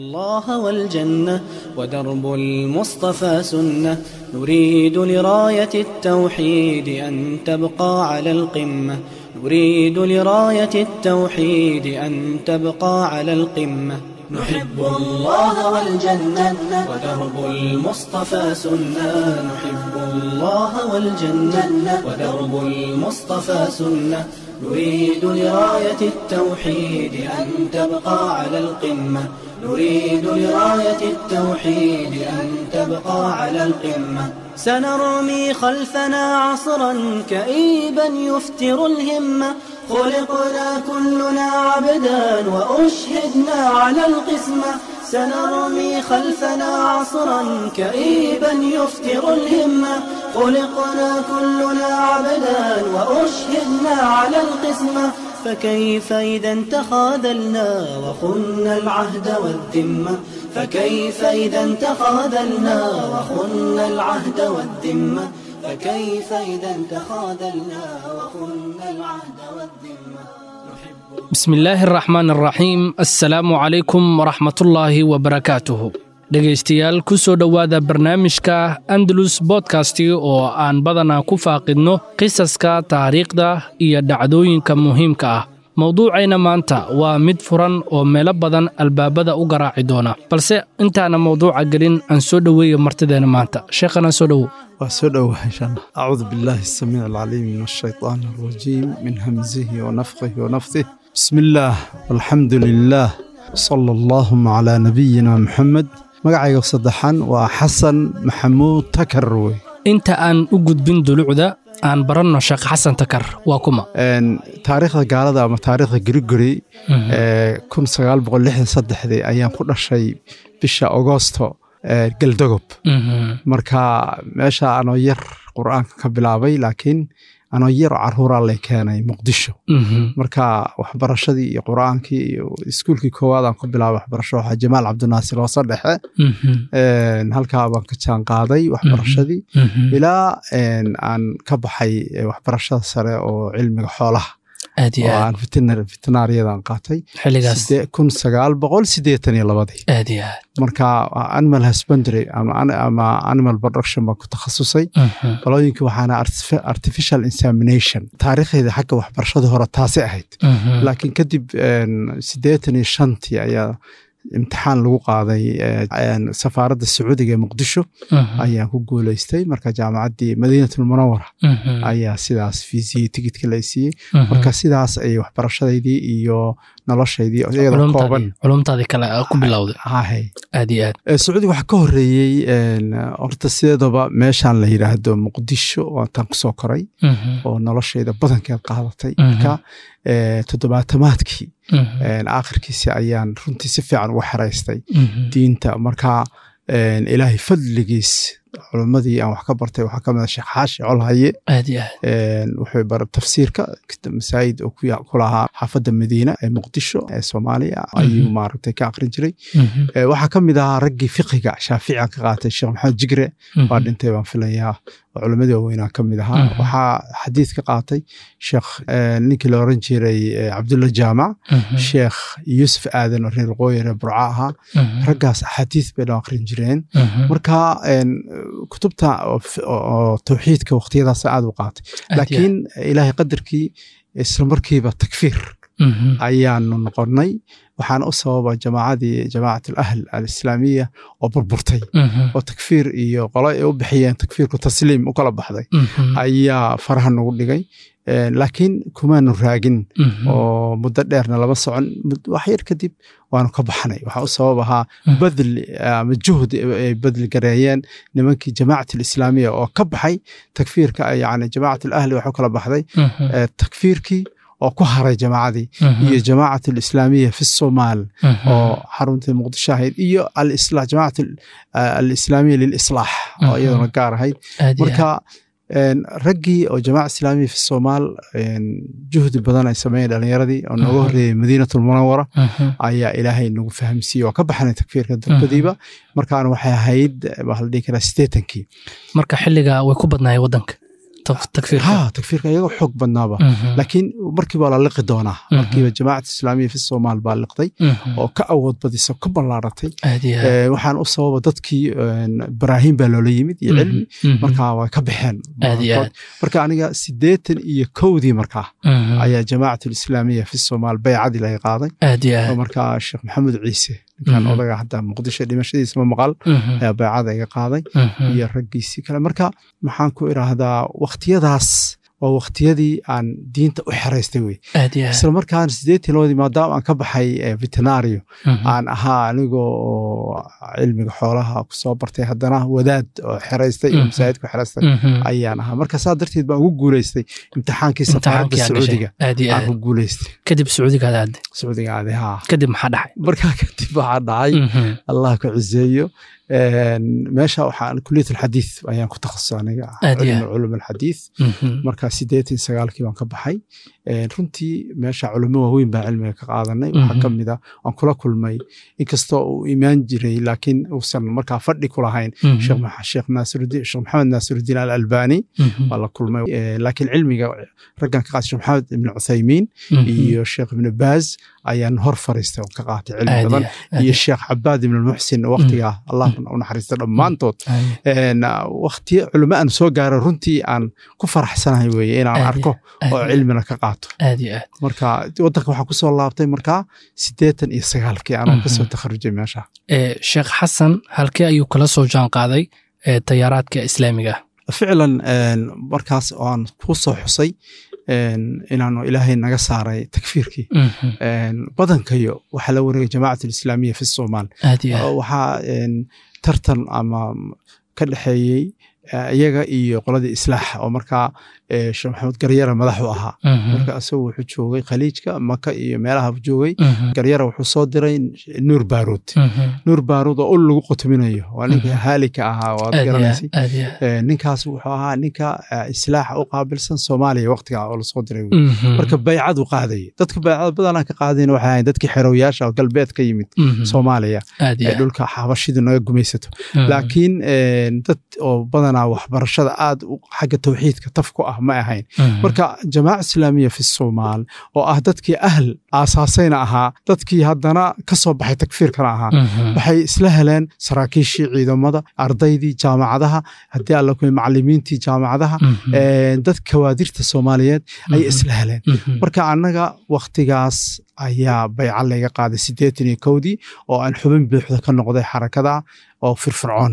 الله والجنة ودرب المصطفى سنة نريد لراية التوحيد أن تبقى على القمة نريد لراية التوحيد أن تبقى على القمة نحب الله والجنة ودرب المصطفى سنة نحب الله والجنة ودرب المصطفى سنة نريد لراية التوحيد أن تبقى على القمة نريد لراية التوحيد أن تبقى على القمة سنرمي خلفنا عصرا كئيبا يفتر الهمة خلقنا كلنا عبدا وأشهدنا على القسمة سنرمي خلفنا عصرا كئيبا يفتر الهمة خلقنا كلنا عبدا وأشهدنا على القسمة فكيف إذا تخاذلنا وخنا العهد والذمة فكيف إذا تخاذلنا وخنا العهد والذمة فكيف إذا تخاذلنا وخنا العهد والذمة بسم الله الرحمن الرحيم السلام عليكم ورحمة الله وبركاته dhegaystayaal ku soo dhowaada barnaamijka Andalus Podcast oo aan badanaa ku faaqidno qisaska taariikhda iyo dhacdooyinka muhiimka ah mawduucayna maanta waa mid furan oo meelo badan albaabada u garaaci doona balse intaana mawduuca gelin aan soo dhaweeyo martideena maanta sheekhana soo dhawo وسودو إن شاء الله أعوذ بالله السميع العليم من الشيطان الرجيم من همزه ونفخه ونفثه بسم الله والحمد لله صلى الله على نبينا محمد magacayga saddexan waa xasan maxamuud takar wey inta aan u gudbin dulucda aan baranno sheekh xasan takar waa kuma taariikhda gaalada ama taariikhda Gregory 1963 ayaan ku dhashay bisha Agoosto galdagob marka meesha anoo yar quraanka ka bilaabay laakiin anoo yar caruura la keenay Muqdisho marka waxbarashadii iyo quraankii iyo iskuulkii koowaad aan ku bilaabay waxbarasho waxa Jamaal Cabdinaasir oo saddexe halka baan ka jaan qaaday waxbarashadii ilaa aan ka baxay waxbarashada sare oo cilmiga xoolaha aan veterinariyadan qaatay xiligaas 1982 marka animal husbandry ama animal production ba ku takhasusay qalooyinka waxaana artificial insemination taariikhda xagga waxbarashada hore taasi ahayd laakiin kadib 85 ayaa imtixaan lagu qaaday safaaradda Sacuudiga ee Muqdisho ayaan ku guuleystay marka jaamacadii Madiinatul Munawwara ayaa sidaas fiisii tigidhka la siiyay marka sidaas ay waxbarashadeedii iyo nolosheedii iyada kooban culumtaadii kale ku bilowday aad iyo aad Sacuudiga waxa ka horeeyay horta sideedaba meeshan la yiraahdo Muqdisho oo tan ku soo koray oo nolosheeda badankeed qaadatay marka toddobaatamaadkii aakhirkiisa ayaan runtii si fiican ugu xareystay diinta marka ilaahay fadligiis culumadii aan wax ka bartay waxa kamid ah Sheekh Xaashi Colhaye wuxuu bar tafsiirka masaajid oo ku lahaa xaafadda Madiina ee Muqdisho ee Soomaaliya ayuu maaragtay ka aqrin jiray waxa kamid ah raggii fiqiga Shaafici ka qaatay Sheekh Maxamed Jigre waa dhintay baan filayaa culumadii weynaa kamid ahaa waxa xadiis ka qaatay Sheekh ninkii la oran jiray Cabdulla Jaamac Sheekh Yuusuf Aadan oo reer Qoyre Burca raggaas xadiis bay aqrin jireen marka kutubta oo tawxiidka waqtiyadaas aad u qaatay laakiin ilaahay qadarkii isla markiiba takfiir ayaanu noqonnay waxaan u sababa jamaacatul ahl al-islaamiyya oo burburtay oo takfiir iyo qolo ay u bixiyeen takfiirku tasliim u kala baxday ayaa faraha nagu dhigay laakiin kumaanu raagin oo muddo dheerna laba socon wax yar kadib waanu ka baxnay waxa u sababaha badl ama juhd ay badl gareeyeen nimankii jamaacatul islaamiyya oo ka baxay takfiirka yani jamaacatul ahli waxa kala baxday takfiirkii oo ku haray jamaacadii iyo jamaacatul islaamiyya fi Soomaal oo xarunta Muqdisho ahayd iyo al-islah jamaacatul al-islaamiyya lil islah oo iyaduna gaar ahayd marka raggii oo jamaaca islaamiyya fi Soomaal juhdi badan ay sameeyeen dhalinyaradii oo nooga horeeyay Madiinatul Munawwara ayaa ilaahay nagu fahamsiiyay oo ka baxnay takfiirka dalbadiiba markaan waxay ahayd waxa la dhigi karaa 80kii marka xilliga way ku badnaayeen wadanka takfiirka iyaga xoog badnaaba laakiin markiiba la liqi doonaa markiiba jamaacada islaamiya fi Soomaal baa liqday oo ka awood badisa ka ballaaratay waxaan u sababa dadkii Ibrahim baa loo yimid iyo cilmi marka way ka baxeen marka aniga 81 marka ayaa jamaacada islaamiya fi Soomaal bay'adii la qaaday marka Sheekh Maxamed Ciise كان odaga hadda Muqdisho dhimashadiisa ma maqal ayaa bay'ada iga qaaday iyo raggiisii kale marka maxaan ku iraahdaa waqtiyadaas oo waqtiyadii aan diinta u xareystay way isla markaan 82 maadaama aan ka baxay veterinary aan ahaa anigoo cilmiga xoolaha ku soo bartay haddana wadaad oo xareystay oo masaajidka xareystay ayaan ahaa marka saa darteed baan ugu guuleystay imtixaankii safarka Sacuudiga aan ku guuleystay kadib Sacuudiga aad kadib maxaa dhacay marka kadib waxaa dhacay Allah ku cizeeyo meesha waxaan kulliyada xadiis ayaan ku takhasusay cilmi xadiis marka 89 baan ka baxay runtii meesha culimo waaweyn baa cilmiga ka qaadanay waxa kamid ah aan kula kulmay inkastoo uu iimaan jiray laakiin uusan marka fadhi ku lahayn Sheekh Maxamed Naasiruddin Al-Albani wala kulmay laakiin cilmiga raggan ka qaatay Maxamed ibn Uthaymin iyo Sheekh Ibn Baz ayaan hor fariistay oo ka qaatay cilmi badan iyo Sheekh Abbad ibn Muhsin waqtiga Allah ونحرست dhamaantood waqti culimo aan soo gaaray runtii aan ku faraxsanahay weeye inaan arko oo cilmiga ka qaato marka wadanka waxa ku soo laabtay marka 89 aan ka soo takharujay meesha Sheekh Xasan halkee ayuu kala soo jaan qaaday tayaraadka islaamiga ficlan markaas aan ku soo xusay inaanu ilaahay naga saaray takfiirkii badankayo waxa la wareegay jamaacada islaamiya fi Soomaal waxa tartan ama ka dhaxeeyay iyaga iyo qoladii islaax oo marka Sheekh Maxamed Garyara madax u ahaa marka asoo wuxuu joogay Khaliijka Maka iyo meelaha joogay Garyara wuxuu soo diray Nuur Baaruud oo lagu qotminayo waa ninka haalika ahaa oo garanaysi ninkaas wuxuu ahaa ninka islaax u qaabilsan Soomaaliya waqtiga oo la soo diray marka bay'ad u qaaday dadka bay'ad badan ka qaadeen waxa ay dadkii xerooyaasha oo galbeed ka yimid Soomaaliya dhulka xabashidu naga gumaysato laakiin dad oo badan waxbarashada aad xagga tawxiidka tafku ah ma ahayn marka jamaaca islaamiya fi Soomaal oo ah dadkii aasaasayna ahaa dadkii haddana ka soo baxay takfiirkana ahaa waxay isla heleen saraakiishii ciidamada ardaydii jaamacadaha haddii alla ku macallimiintii jaamacadaha dad kawaadirta Soomaaliyeed ay isla heleen marka anaga waqtigaas ayaa bay'ad laga qaaday 81 oo aan xubin buuxda ka noqday xarakada oo firfircoon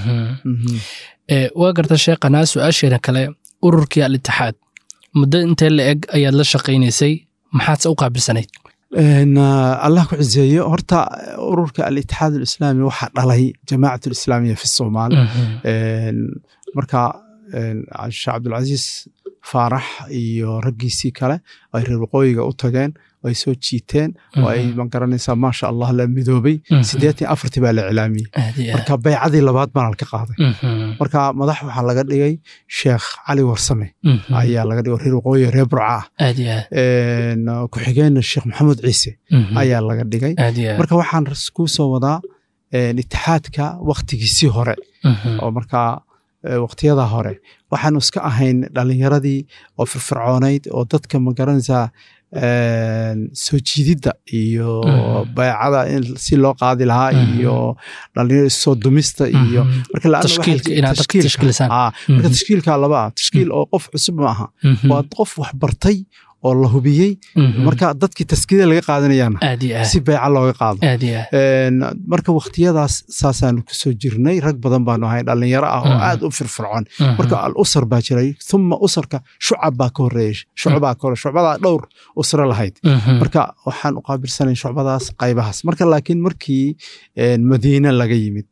waa garta sheekana su'aasheena kale ururkii al-Ittixaad muddo intee la eg ayaad la shaqaynaysay maxaad u qaabilsanayd Allah ku cizeeyo horta ururka al-Ittixaad al-Islaami waxa dhalay jamaacada islaamiya fi Soomaal marka Sheekh Abdul Aziz Faarax iyo raggiisii kale ay reer waqooyiga u tageen ay soo jiiteen oo ay ma garanaysaa ma sha Allah la midoobay 84 baa la cilaamiyay marka bay'adii labaad baan ka qaaday marka madax waxa laga dhigay Sheekh Cali Warsame ayaa laga dhigay reer waqooyi reer Burca ku xigeen Sheekh Maxamed Ciise ayaa laga dhigay marka waxaan ku soo wadaa itixaadka waqtigiisii hore oo marka waqtiyada hore waxaan iska ahayn dhalinyaradii oo firfircoonayd oo dadka ma garanaysaa soo jiidida iyo bay'ada in si loo qaadi lahaa iyo dhalinyaro soo dumista iyo marka la tashkiilka laba tashkiil oo qof cusub ma aha waa qof wax bartay oo la hubiyay marka dadkii taskiida laga qaadanayaan si bay'ad looga qaado marka waqtiyadaas saasaan ku soo jirnay rag badan baan ahay dhalinyaro ah oo aad u firfircoon marka al-usr baa jiray thumma usrka shucab baa ka horeeyay shucbada dhowr usra lahayd marka waxaan u qaabilsanay shucbadaas qaybahaas marka laakiin markii Madiina laga yimid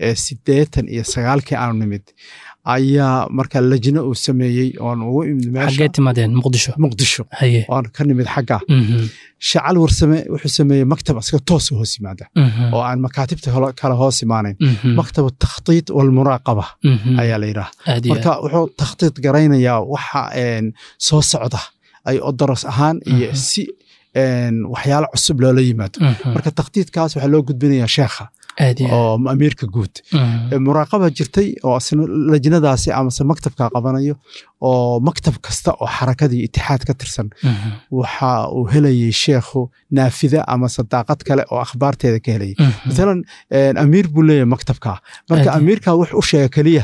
89 aanu nimid ayaa marka lajna uu sameeyay oo ugu imid meesha xagee timaadeen Muqdisho oo ka nimid xagga Sheekh Warsame wuxuu sameeyay maktab aska toos hoos yimaada oo aan makaatibta kala hoos imaanayn maktab takhtiit wal muraqaba ayaa la yiraahdaa marka wuxuu takhtiit garaynayaa waxa soo socda ay daras ahaan iyo si waxyaalo cusub loo yimaado marka takhtiitkaas waxa loo gudbinayaa sheekha oo amiirka guud muraaqaba jirtay oo asna lajnadaasi ama maktabka qabanayo oo maktab kasta oo xarakadii itixaad ka tirsan waxa uu helayay sheekhu naafida ama sadaaqad kale oo akhbaarteeda ka helayay midalan amiir buu leeyahay maktabka marka amiirka wax u sheega kaliya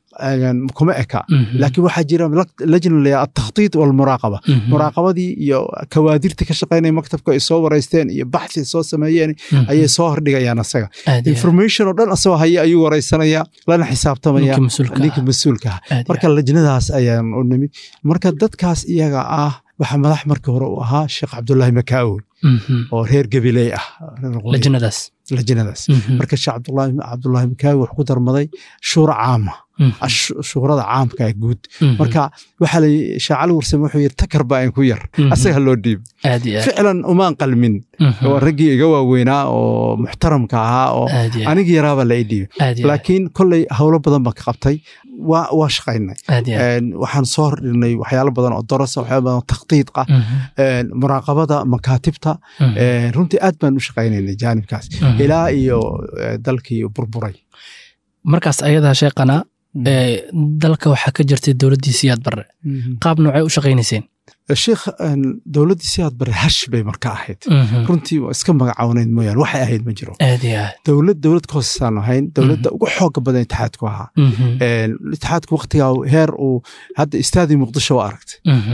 kuma eka laakiin waxaa jira lajna la at-takhtiit wal muraqaba muraqabadii iyo kawaadirta ka shaqeynay maktabka ay soo wareysteen iyo baxthi soo sameeyeen ayay soo hordhigayaan asaga information oo dhan asoo haya ayuu wareysanaya lana xisaabtamaya ninka mas'uulka marka lajnadaas ayaan u nimid marka dadkaas iyaga ah waxa madax markii hore u ahaa Sheekh Cabdullaahi Makaawi oo reer Gabiley ah lajnadaas marka Sheekh Cabdullaahi Makaawi wuxuu ku darmaday shuura caama shuurada caamka ee guud marka waxa la Sheekh Warsame wuxuu yiri takarba aan ku yar asaga loo dhiib ficlan uma qalmin oo ragii iga waaweynaa oo muxtaramka ahaa oo aniga yaraaba la dhiib laakiin kulay hawlo badan baan ka qabtay waa shaqaynay waxaan soo hordhignay waxyaalo badan oo darasa waxyaalo badan oo takhtiid muraaqabada makaatibta runtii aad baan u shaqaynaynay jaanibkaas ilaa iyo dalkii burburay markaas ayadaa sheeqana dalka waxaa ka jirtay dowladdii Siyaad Barre qaab noocay u shaqaynayseen sheekh dowladdii Siyaad Barre hash bay markaa ahayd runtii waa iska magacawneyd mooyaan waxay ahayd ma jiro dowlad koosaan ahayn dowladda ugu xooga badan itixaadku ahaa itixaadku waqtigaa heer uu hadda istaadii Muqdisho waa aragtay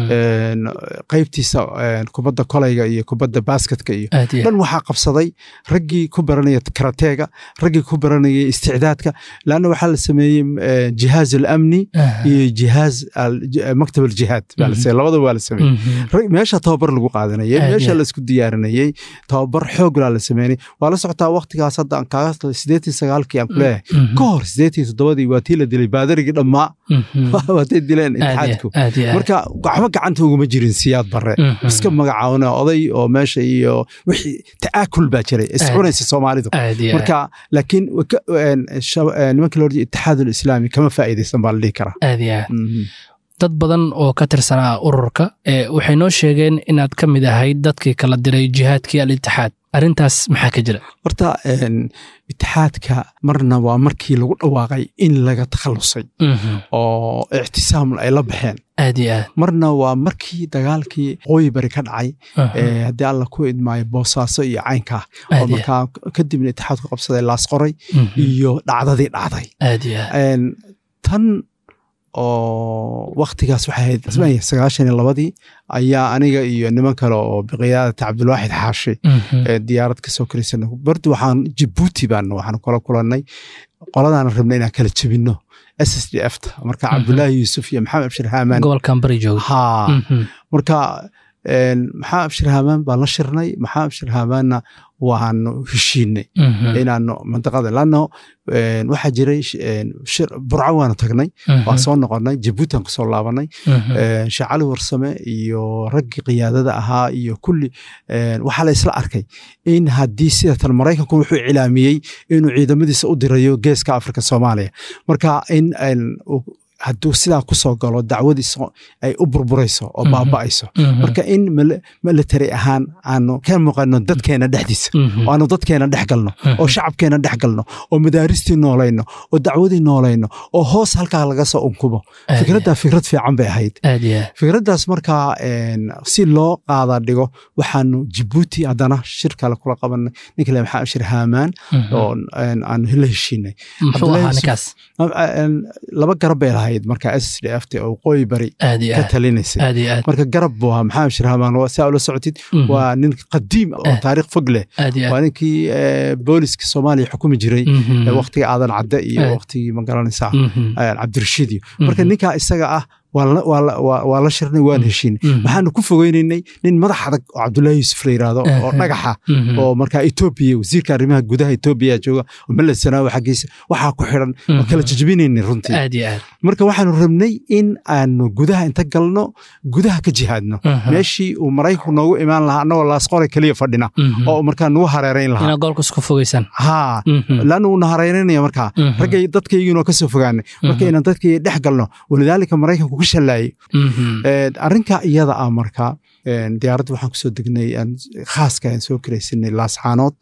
qaybtiisa kubadda kolayga iyo kubadda basketka iyo dhan waxaa qabsaday raggii ku baranaya karateega raggii ku baranaya isticdaadka laana waxaa la sameeyey jihaaz al-amni iyo jihaaz maktab al-jihaad labada waa la sameeyey meesha tababar lagu qaadanayay meesha la isku diyaarinayay tababar xoog la sameeyay waa la socotaa waqtigaas hadda aan kaaga 89kii aan ku leeyahay ka hor 87dii waa tii la dilay baadarigii dhammaa waa tii dileen itixaadku marka waxba gacanta uguma jirin Siyaad Barre iska magacaawna oday oo meesha iyo wixii taakul baa jiray iscunaysa Soomaalidu marka laakiin nimanka loo yiri itixaadul islaami kama faa'iideysan baa la dhihi karaa dad badan oo ka tirsanaa ururka waxay noo sheegeen inaad ka mid ahayd dadkii kala diray jihaadkii al-itixaad arintaas maxaa ka jira horta itixaadka marna waa markii lagu dhawaaqay in laga takhalusay oo ictisaam ay la baxeen marna waa markii dagaalkii Waqooyi Bari ka dhacay haddii alla ku idmaayo Boosaaso iyo Caynka oo markaa kadibna itixaadku qabsaday laas qoray iyo dhacdadii dhacday tan oo waqtigaas waxay ahayd 92 ayaa aniga iyo niman kale oo biqiyaadada Cabdulwaaxid Xaashi diyaarad ka soo karisanay barti waxaan Djibouti waxaan kula kulanay qoladaan rabnay inaan kala jabino SSDF marka Cabdullaahi Yuusuf iyo Maxamed Abshir Haamaan gobolkan bari jooga marka maxaa Abshir Haamaan baa la shirnay maxaa Abshir Haamaanna waan heshiinay inaan mantiqada laano waxa jiray burco waan tagnay waan soo noqonay Djibouti aan soo laabanay Sheekh Warsame iyo raggii qiyaadada ahaa iyo kulli waxa la isla arkay in haddii sida tan Mareykanku wuxuu cilaamiyay inuu ciidamadiisa u dirayo geeska Afrika Soomaaliya marka in hadduu sidaa ku soo galo dacwadiisa ay u burburayso oo baaba'ayso marka in military ahaan aanu ka muuqano dadkeena dhexdiisa oo aanu dadkeena dhex galno oo shacabkeena dhex galno oo madaaristii noolayno oo dacwadii noolayno oo hoos halkaa laga soo unkubo fikrad fiican bay ahayd fikraddaas markaa si loo qaada dhigo waxaanu Djibouti haddana shir kale kula qabanay ninka le Maxamed Abshir Haamaan oo aan la heshiinay laba garab bay lahayd marka SSDF oo Waqooyi Bari ka talinaysay marka garab buu ahaa Maxamed Abshir Haamaan waa saa ula socotid waa nin qadiim oo taariikh fog leh waa ninkii booliska Soomaaliya xukumi jiray waqtiga aadan cadde iyo waqtigii magaranaysa Cabdirashiid marka ninka isaga ah waa la shirnay waan heshiinay waxaanu ku fogeynaynay nin madax adag oo Cabdullaahi Yuusuf la yiraahdo oo dhagaxa oo marka Itoobiya wasiirka arrimaha gudaha Itoobiya jooga oo Mallad Zanaawi xaqiisa waxa ku xiran oo kala jajbinaynay runtii marka waxaanu rabnay in aanu gudaha inta galno gudaha ka jihaadno meeshii uu Mareykanku noogu imaan lahaa anagoo laas qoray kaliya fadhina oo markaa nagu hareereyn lahaa ina goolka isku fogeysan laanu na hareereynaya markaa ragay dadkaygiina ka soo fogaanay marka inaan dadkii dhex galno walidaalika Mareykanku shalay arrinka iyada ah marka diyaaradda waxaan kusoo degnay khaaska aan soo kiraysanay laascaanood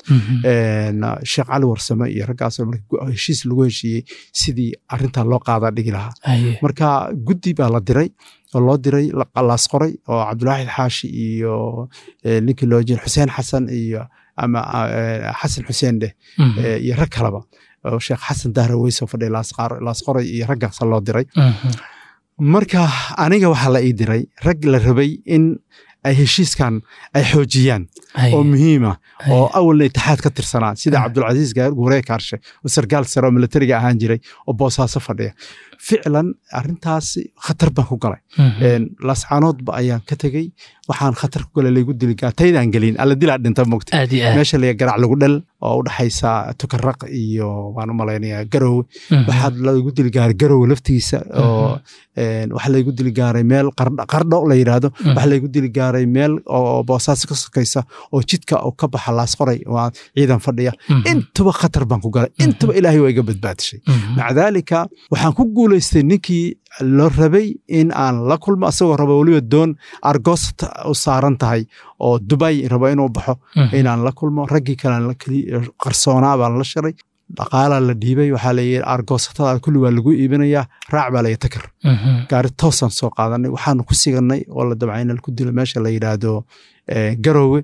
sheekh cali warsame iyo raggaasoo marka heshiis lagu heshiiyey sidii arrintaa loo qaadaa dhigi lahaa marka guddi baa la diray oo loo diray laas qoray oo cabdulwaaxid xaashi iyo ninkii loo jira xuseen xasan iyo ama xasan xuseen dheh iyo rag kaleba oo sheekh xasan dahra weysoo fadhiya laas qoray iyo raggaasa loo diray marka aniga waxaa la ii diray rag la rabay in ay heshiiskan ay xoojiyaan oo muhiima oo awalna itixaad ka tirsanaa sida cabdulcasiis guuree kaarshe oo sarkaal sare oo militariga ahaan jiray oo boosaaso fadhiya ficlan arrintaasi khatar baan ku galay laascaanoodba ayaan ka tegey waxaan khatar ku galay laygu dili taydaan gelin alla dilaa dhinta mogta meesha laga garac lagu dhal oo u dhaxaysa tukaraq iyo waan u malaynayaa garowe waxaa laygu dili gaaray garowe laftiisa oo waxaa laygu dili gaaray meel qardho la yidhaahdo waxaa laygu dili gaaray meel oo boosaaso ka sokaysa oo jidka oo ka baxa laas qoray waa ciidan fadhiya intaba khatar baan ku galay intaba ilaahay waa iga badbaadishay maca daalika waxaan ku guulaystay ninkii loo rabay in aan la kulmo asagoo raba weliba doon argos u saaran tahay oo Dubai raba inuu baxo inaan la kulmo raggii kale qarsoonaa baan la shiray dhaqaala la dhiibay waxaa la yiri argosatada kulli waa lagu iibinayaa raac baa la takar gaari toosan soo qaadanay waxaan ku siganay oo la dabcayna ku dilo meesha la yiraahdo garowe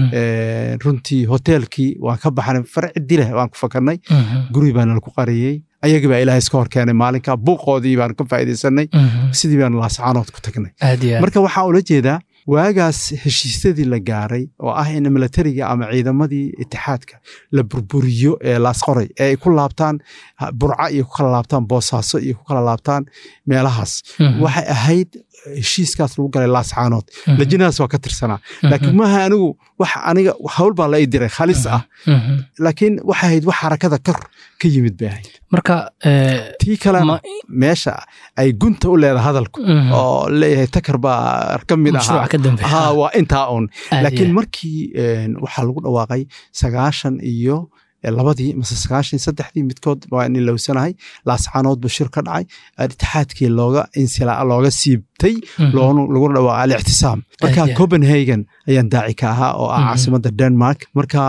runtii hotelkii waan ka baxnay farci dile waan ku fakarnay guri baan ku qariyay ayagii baa ilaahay iska hor keenay maalinka buuqoodii baan ka faa'iideysanay sidii baan laascaanood ku tagnay marka waxaa ula jeedaa waagaas heshiisyadii la gaaray oo ah in militariga ama ciidamadii itixaadka la burburiyo ee laas qoray ee ay ku laabtaan burca iyo ku kala laabtaan boosaaso iyo ku kala laabtaan meelahaas waxay ahayd heshiiskaas lagu galay laascaanood lajinaas waa ka tirsanaa laakiin maaha anigu wax aniga hawl baa la ii diray khalis ah laakiin waxay ahayd wax xarakada kor ka yimid bay ahayd marka tii kale meesha ay gunta u leedahay hadalku oo leeyahay takar baa ka mid ahaa waa intaa un laakiin markii waxaa lagu dhawaaqay 9 iyo labadii mase 93 midkood waa in lowsanahay laascaanood bashir ka dhacay itixaadkii looga siibtay lagu dhawaaqay al-ictisaam marka Copenhagen ayaan daaci ka ahaa oo ah caasimadda Denmark marka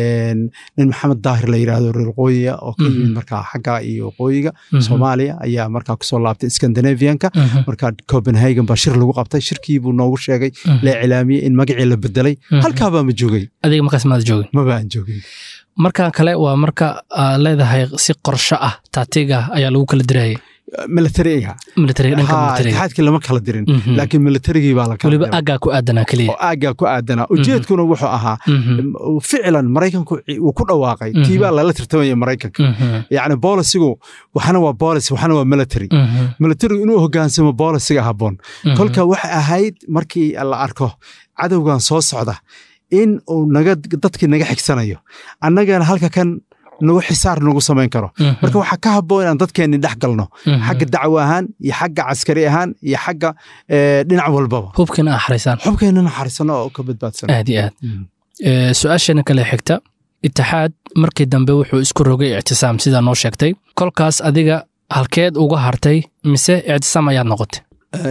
nin maxamed daahir la yiraahdo reer qooyiga oo ka yimid marka xagga iyo qooyiga Soomaaliya ayaa marka ku soo laabtay Scandinavianka marka Copenhagen bashir lagu qabtay shirkii buu noogu sheegay la cilaamiyay in magacii la bedelay halka baa ma joogay adiga markaas ma joogin ma baan joogin marka kale waa marka leedahay si qorsho ah taatiga ayaa lagu kala diray militariga itixaadkii lama kala dirin laakiin militarigii baa la kala waliba aagaa ku aadanaa kaliya aagaa ku aadanaa ujeedkuna wuxuu ahaa ficlan maraykanku uu ku dhawaaqay tiibaa lala tirtamaya maraykanka yacni boolisigu waxana waa boolis waxana waa militarigu inuu hoggaansamo boolisiga habboon kolka waxay ahayd markii la arko cadowgan soo socda in uu dadkii naga xigsanayo annagana halka kan nagu xisaar nagu samayn karo marka waxaa ka habboon inaan dadkeenni dhex galno xagga dacwo ahaan iyo xagga caskari ahaan iyo xagga dhinac walbaba hubkeena xarisano oo ka badbaadsano aad iyo aad su-aasheena kale xigta itixaad markii dambe wuxuu isku rogay ictisaam sidaa noo sheegtay kolkaas adiga halkeed uga hartay mise ictisaam ayaad noqotay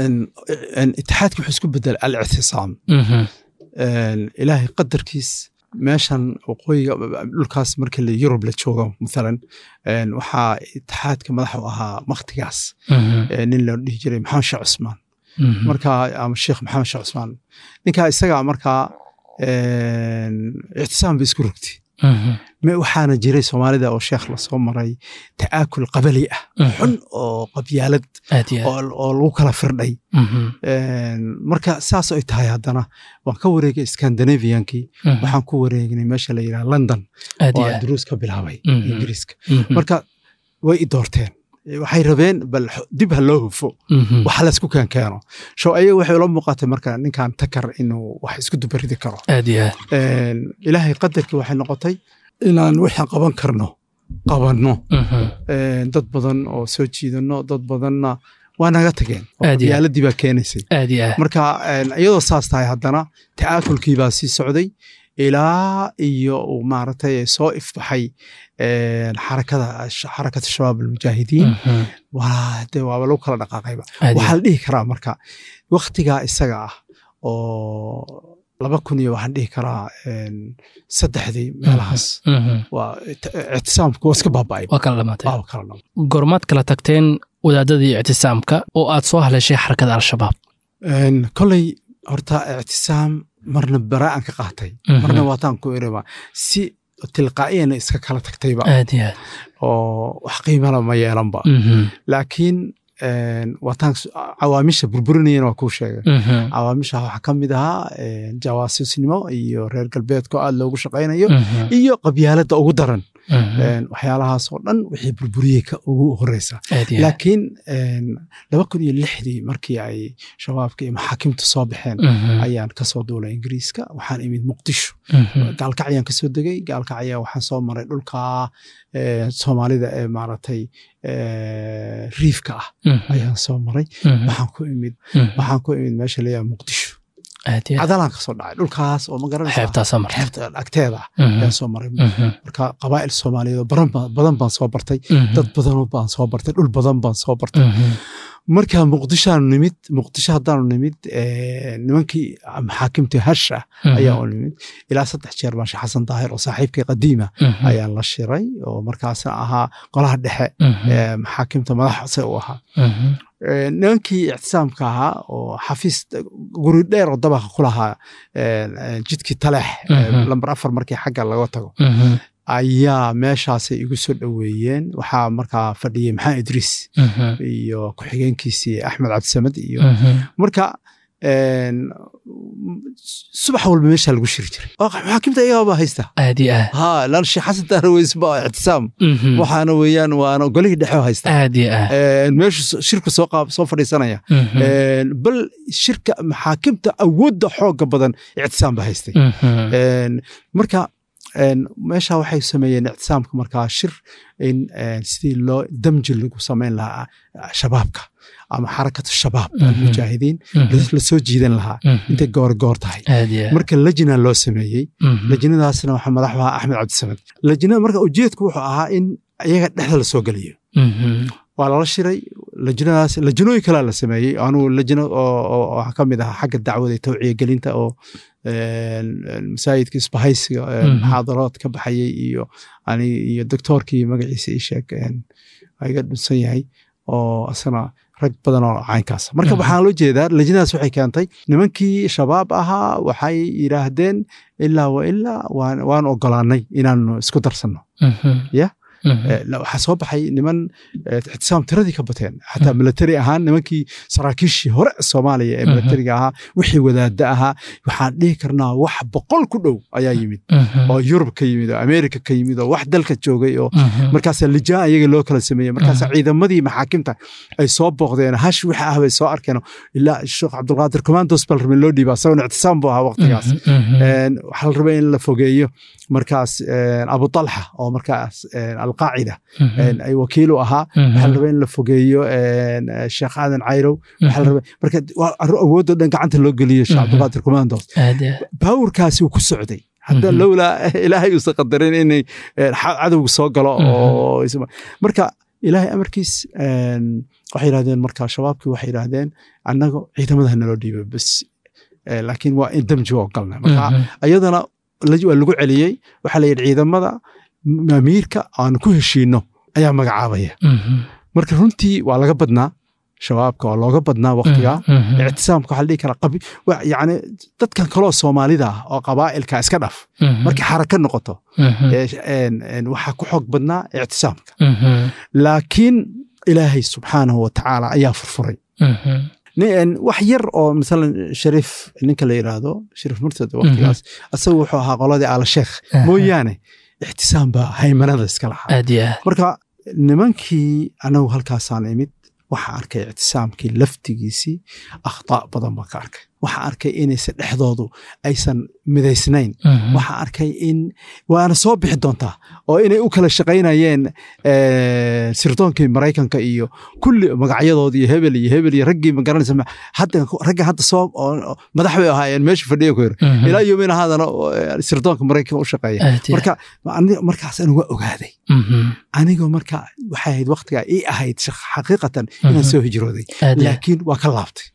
itixaadki wuxuu isku bedel al-ictisaam ilaahay qadarkiis meeshan waqooyiga dhulkaas markii la Yurub la joogo midalan waxaa itixaadka madax u ahaa waqtigaas nin la dhihi jiray Maxamed Sheekh Cusmaan marka ama Sheekh Maxamed Sheekh Cusmaan ninka isaga marka ictisaam bi isku rogtay ma waxaana jiray Soomaalida oo sheekh la soo maray taakul qabali ah xun oo qabyaalad oo lagu kala firdhay marka saas ay tahay haddana waan ka wareegay Scandinaviankii waxaan ku wareegnay meesha la yiraahdo London oo duruus ka bilaabay Ingiriiska marka way i doorteen waxay rabeen bal dib ha loo hufo waxa la isku keeno soo ayaga waxay la muuqatay marka ninkan takar inuu wax isku dubaridi karo ilaahay qadarkii waxay noqotay inaan wixii qaban karno qabanno dad badan oo soo jiidano dad badanna waa naga tageen yaaladii baa keenaysay marka iyadoo saas tahay haddana taakulkii baa sii socday ilaa iyo maaragtay soo ifbaxay xarakada shabaab almujaahidiin waa lagu kala dhaqaaqayba waxaa la dhihi karaa marka waktigaa isaga ah oo 2000 waxaan dhihi karaa 3 meelahaas waa ictisaamku waa iska baaba'ay waa kala dhamaatay gormaad kala tagteen wadaadadii ictisaamka oo aad soo haleeshay xarakada al-shabaab kolley horta ictisaam marna bara'an ka qaatay marna waataan ku irima si tilqaa'iyan iska kala tagtayba oo wax qiimo la ma yeelanba laakiin waataan cawaamisha burburinayeen waa kuu sheegay cawaamisha waxaa ka mid ahaa jawaasiisnimo iyo reer galbeedka aad loogu shaqaynayo iyo qabyaaladda ugu daran waxyaalahaas oo dhan wixii burburiyey ka ugu horeysa laakiin 2006 markii ay shabaabka iyo maxaakimta soo baxeen ayaan ka soo duulay ingiriiska waxaan imid muqdisho gaalkacyaan ka soo degay gaalkacya waxaan soo maray dhulka Soomaalida ee maaragtay riifka ah ayaan soo maray waxaan ku imid meesha la yiraahdo muqdisho cadalaan ka soo dhacay dhulkaas oo ma garanaysaa xeebta agteeda ayaan soo maray marka qabaa'il Soomaaliyeed badan baan soo bartay dad badan baan soo bartay dhul badan baan soo bartay marka muqdisho haddaanu nimid nimankii maxaakimta hasha ayaa u nimid ilaa 3 jeer baan Sheekh Xasan Daahir oo saaxiibkay qadiima ayaan la shiray oo markaas ahaa qolaha dhexe maxaakimta madaxda u ahaa nimankii ictisaamka ahaa oo xafiis guri dheer oo dabaqa ku lahaa jidkii Taleex lambar 4 markii xagga laga tago ayaa meeshaasay igu soo dhaweeyeen waxaa markaa fadhiyay maxaa Idriis iyo ku-xigeenkiisii Axmed Cabdisamad iyo marka subax walba meesha lagu shiri jiray maxaakimta ayaaba haysta lan Sheekh Xasan Daahir weysba ictisaam waxaana weeyaan waana golihii dhexe haysta meesha shirku soo fadhiisanaya bal shirka maxaakimta awoodda xooga badan ictisaam ba haystay marka meesha waxay sameeyeen ictisaamka markaa shir in sidii loo damji lagu sameyn lahaa shabaabka ama xarakatu shabaab mujaahidiin la soo jiidan lahaa intay goor tahay marka lajina loo sameeyey lajinadaasna waxaa madax ahaa Axmed Cabdisamad lajinada marka ujeedku wuxuu ahaa in iyaga dhexda la soo geliyo waa lala shiray lajinadaas lajinooyin kale la sameeyey anuu lajino oo ka mid ahaa xagga dacwada iyo tawciye gelinta oo masaajidka isbahaysiga muxaadaraad ka baxayay iyo doctorkii magaciisa ii sheeg iga dhunsan yahay oo asana rag badan oo caynkaas marka waxaan loo jeedaa lajinadaas waxay keentay nimankii shabaab ahaa waxay yiraahdeen ilaa waan ogolaanay inaan isku darsanno waxaa soo baxay niman ictisaam tiradii ka bateen xataa military ahaan nimankii saraakiishii hore Soomaaliya ee militariga ahaa wixii wadaada ahaa waxaan dhihi karnaa wax 100 ku dhow ayaa yimid oo Yurub ka yimid oo Ameerika ka yimid oo wax dalka joogay oo markaas lijaa ayaga loo kala sameeyay markaas ciidamadii maxaakimta ay soo booqdeen hash waxa ah bay soo arkeen ilaa Sheekh Cabdulqaadir Commandos balrmin loo dhiibaa soo ictisaam buu ahaa waqtigaas waxa la rabay in la fogeeyo markaas Abu Talha oo markaas القاعدة أي وكيل أها هل ربين لفوقيو الشيخ آدم عيرو هل ربين مركز أود أن قعنت اللوجلية الشعب القادر كوماندوس باور كاسي وكل سعودي حتى لولا إلهي يستقدرين إني عدو صقلا مركز إلهي أمركيس وحير هذين مركز شبابك وحير هذين أنه عيتمدها نلودي بس لكن وإن دمجوا قلنا مركز أيضا lagu celiyay waxa la yiri ciidamada maamiirka aan ku heshiino ayaa magacaabaya marka runtii waa laga badnaa shabaabka waa looga badnaa waqtiga ictisaamka waxa la dhigi karaa yani dadkan kale oo Soomaalida ah oo qabaa'ilka iska dhaf markii xaraka noqoto waxa ku xoog badnaa ictisaamka laakiin Ilaahay subxaanahu wa ta'ala ayaa furfuray wax yar oo midalan Shariif ninka la yiraahdo Shariif Murtad waqtigaas asagu wuxuu ahaa qoladii Al Sheekh mooyaane ixtisaam ba haymanada iska lahaa marka nimankii anagu halkaasaan imid waxa arkay ictisaamkii laftigiisii akhtaa badan baan ka arkay waxa arkay inaysan dhexdoodu aysan midaysnayn waxa arkay in waana soo bixi doontaa oo inay u kala shaqaynayeen sirtoonkii Mareykanka iyo kulli magacyadood iyo hebel iyo raggii ma garanaysa ragga hadda soo madax bay ahaayeen meesha fadhiyo ku ilaa yoomina hadana sirtoonka Mareykanka u shaqeeya markaas anigu waa ogaaday anigu marka waxay ahayd waqtiga ii ahayd xaqiiqatan inaan soo hijrooday laakiin waa ka laabtay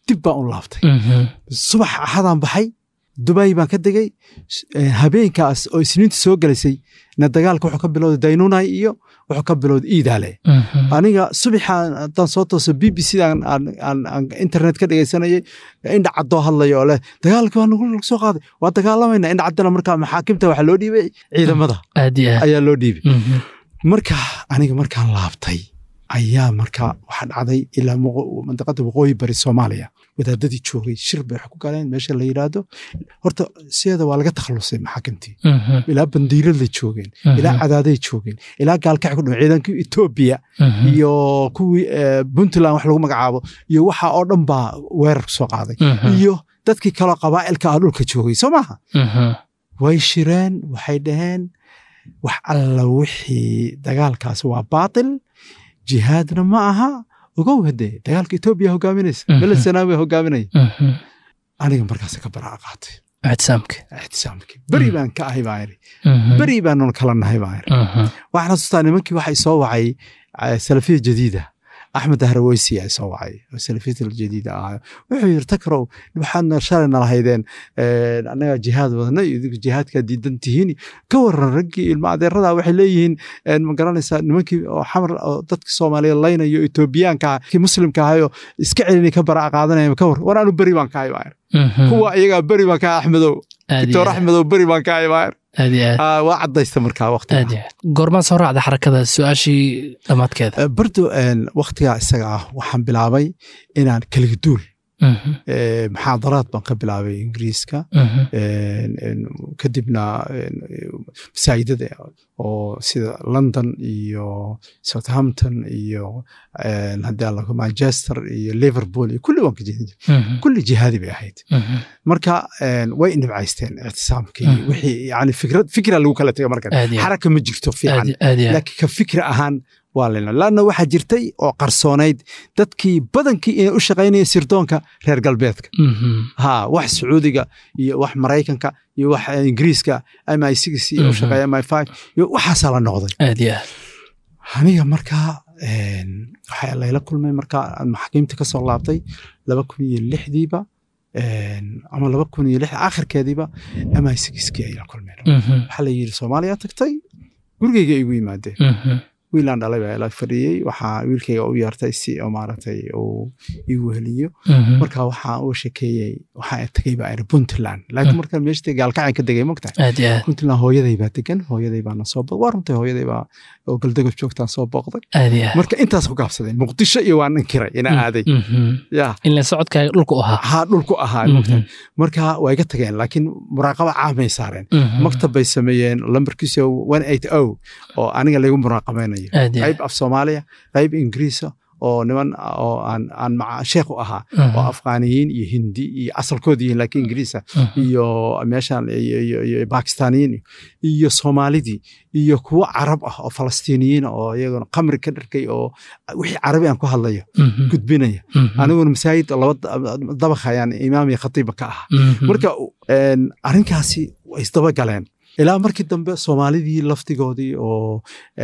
dib baan u laabtay subax axadaan baxay Dubai baan ka degay habeenkaas oo isniinta soo galaysay na dagaalka wuxuu ka bilowday Daynunay iyo wuxuu ka bilowday Iidaale aniga subaxaan tan soo toosay BBC aan internet ka dhageysanayay indha cadoo hadlayo oo leh dagaalka waa nagu soo qaaday waa dagaalamayna indha cadana markaa maxaakimta waxa loo dhiibay ciidamada ayaa loo dhiibay marka aniga markaan laabtay ayaa markaa waxa dhacday ilaa mandaqada waqooyi bari Soomaaliya wadaadadii joogay shir bay ku galeen meesha la yiraahdo horta siyada waa laga takhalusay maxaakimtii ilaa bandiirad la joogeen ilaa cadaaday joogeen ilaa gaalkac ku dhacay ciidankii Ethiopia iyo kuwii Puntland wax lagu magacaabo iyo waxa oo dhan baa weerar soo qaaday iyo dadkii kala qabaa'ilka ah dhulka joogay Soomaha way shireen waxay dhaheen wax alla wixii dagaalkaas waa baatil jihaadna ma aha ogow hadee dagaalka Ethiopia hogaaminaysa bal sanaawi hogaaminay aniga markaas ka baraa qaatay اعتسامك بري بان كاهي بايري بري بان كلا نهي بايري waxaan xasuustaa nimankii waxay soo wacay salafiyada jadiida Ahmed Harwaysi ay soo wacay salafiyada jadiida wuxuu yirtakro waxaan shalana lahaydeen anaga jihaad wadana iyo jihaadka diidantihiin ka waran ragii ilma adeerada waxay leeyihiin ma garanaysaa nimankii oo xamar dadka Soomaaliyeed laynayo Etoobiyaanka ki muslimka ahayo iska celin ka baraa qaadanaya ka war waraanu bari baan kaay baayr kuwa iyaga bari baan ka Ahmedow Dr. Ahmedow bari baan kaay baayr waa cadaysta markaa waqtiga goorma soo raacda xarakada su'aashii dhamaadkeeda bardo waqtiga isaga waxaan bilaabay inaan kaliya duul muxaadaraad baan ka bilaabay Ingiriiska kadibna masaajidada oo sida London iyo Southampton iyo hadda la Manchester iyo Liverpool iyo kulli waan ka jeedin kulli jihaadi bay ahayd marka way inibcaysteen اعتسامkii wixii yani fikra lagu kala tagay marka xaraka ma jirto fiican laakiin ka fikra ahaan laana waxa jirtay oo qarsoonayd dadkii badankii inay u shaqeynayeen sirdoonka reer galbeedka wax Sacuudiga iyo wax Mareykanka iyo wax Ingiriiska MI6 iyo u shaqeeya MI5 iyo waxa la noqday aniga markaa waxa la kulmay markaa maxkamada ka soo laabtay 2006diiba ama 2006 aakhirkeediiba MI6 ay la kulmeen waxa la yiri Soomaaliya tagtay gurigeyga igu yimaadeen wiilaan dhalay baa la fadhiyay waxa wiilkayga u yartay si oo maaratay oo igu heliyo marka waxa uu sheekeeyay waxa tagay baa Puntland laakiin marka meeshii gaalkacay ka degay magta Puntland hooyaday baa degan hooyaday baa soo booqday warantay hooyaday baa oo galdagob joogtaan soo booqday marka intaas ku gaabsaday Muqdisho iyo waan inkiray ina aaday in la socodka dhulku ahaa marka way ka tageen laakiin muraaqaba caamay saareen maktab bay sameeyeen lambarkiisa 180 oo aniga lagu muraaqabeynay qayb af Soomaaliya qayb Ingiriisa oo niman oo aan maca sheekh u ahaa oo Afgaaniyiin iyo Hindi iyo asalkoodii laakiin Ingiriisa iyo meeshan iyo Pakistaaniyiin iyo Soomaalidii iyo kuwa Arab ah oo Falastiiniyiin oo iyaguna qamri ka dharkay oo wixii Carabi aan ku hadlayo gudbinaya aniguna masaajid laba dabaqayaan imaam iyo khatiib ka ah marka arrinkaasi way isdaba galeen ilaa markii dambe Soomaalidii laftigoodii oo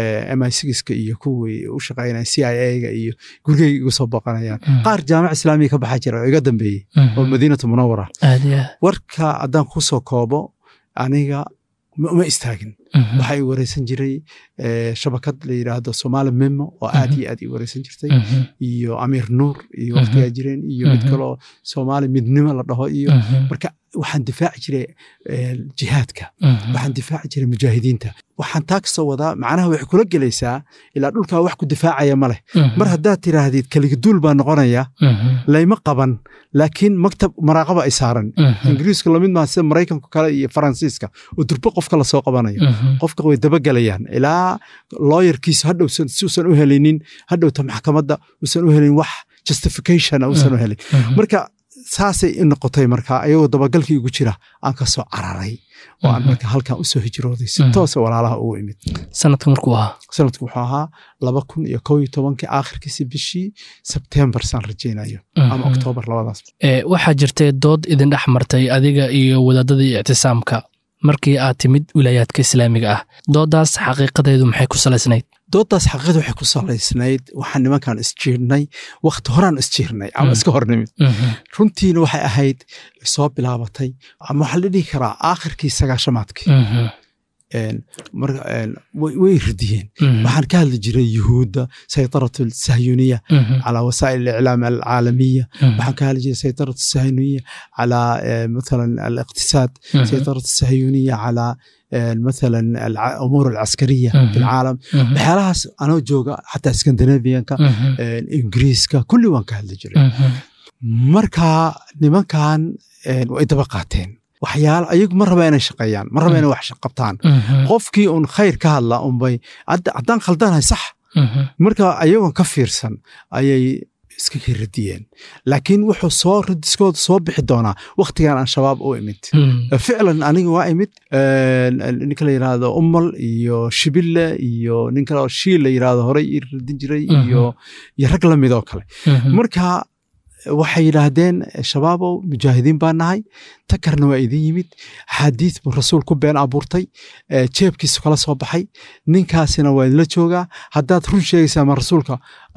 MI6ka iyo kuwii u shaqeynay CIA-ga iyo gurigay ugu soo booqanayaan qaar jaamac islaamiga ka baxay jira iga dambeeyay oo Madiinatu Munawwara warka adan ku soo koobo aniga ma istaagin waxay wareysan jiray shabakad la yiraahdo Somali Memo oo aad iyo wareysan jirtay iyo Amir Nuur iyo waqtiga jireen iyo mid kale oo Somali midnimo la dhaho iyo marka waxaan difaaci jiray jihaadka waxaan difaaci jiray mujaahidiinta waxaan taagso wada macnaha wax kula galaysaa ilaa dhulka wax ku difaacaya ma leh mar hadaa tiraahdid kaliya duul baa noqonaya layma qaban laakiin maktab maraaqaba ay saaran Ingiriiska lamid ma sida Mareykanka kale iyo Faransiiska oo durba qofka la soo qabanayo qofka way daba galayaan ilaa lawyerkiisa hadhow suusan u helinin hadhowta maxkamadda uusan u helin wax justification uusan u helin marka saasay in noqotay marka ayagoo dabagalkii ugu jira aan ka soo cararay oo aan marka halkan u soo hijrooday si toos ah walaalaha ugu imid sanadku wuxuu ahaa 2011 aakhirkiisa bishii September san rajeynayo ama October labadaas waxa jirtay dood idin dhex martay adiga iyo wadaadadii I'tisaamka markii aad timid wilaayadka Islaamiga ah doodaas xaqiiqadeedu maxay ku salaysnayd doodaas xaqiiqadu waxay ku salaysnayd waxaan nimankan isjiirnay waqti horaan isjiirnay ama iska hornimid runtiina waxay ahayd soo bilaabatay ama waxaa la dhihi karaa aakhirkii 90-aadkii way رديين waxaan ka hadli jiray yuhuudda saytaratu sahyuniya ala wasaa'il al-i'lam al-alamiyya waxaan ka hadli jiray saytaratu sahyuniya ala مثلا الاقتصاد saytaratu sahyuniya ala مثلا الامور العسكريه في العالم بحالهاس انا جوجا حتى اسكندنافيانka ingiriiska kulli waan ka hadli jiray marka nimankan way daba qaateen waxyaal ayagu ma raba inay shaqeeyaan ma raba inay wax qabtaan qofkii un khayr ka hadla un bay haddaan khaldanahay sax marka ayagoon ka fiirsan ayay iska radiyeen laakiin wuxuu soo radiskooda soo bixi doonaa waqtigan aan shabaab u imid ficlan aniga waa imid ninka la yiraahdo umal iyo shibille iyo ninka la shiil la yiraahdo horay radin jiray iyo rag la mid oo kale marka waxay yiraahdeen shabaabo mujaahidiin baan nahay takarna waa idin yimid xadiis buu rasuulku been abuurtay jeebkiisa kala soo baxay ninkaasina waa la joogaa haddaad run sheegaysaa ma rasuulka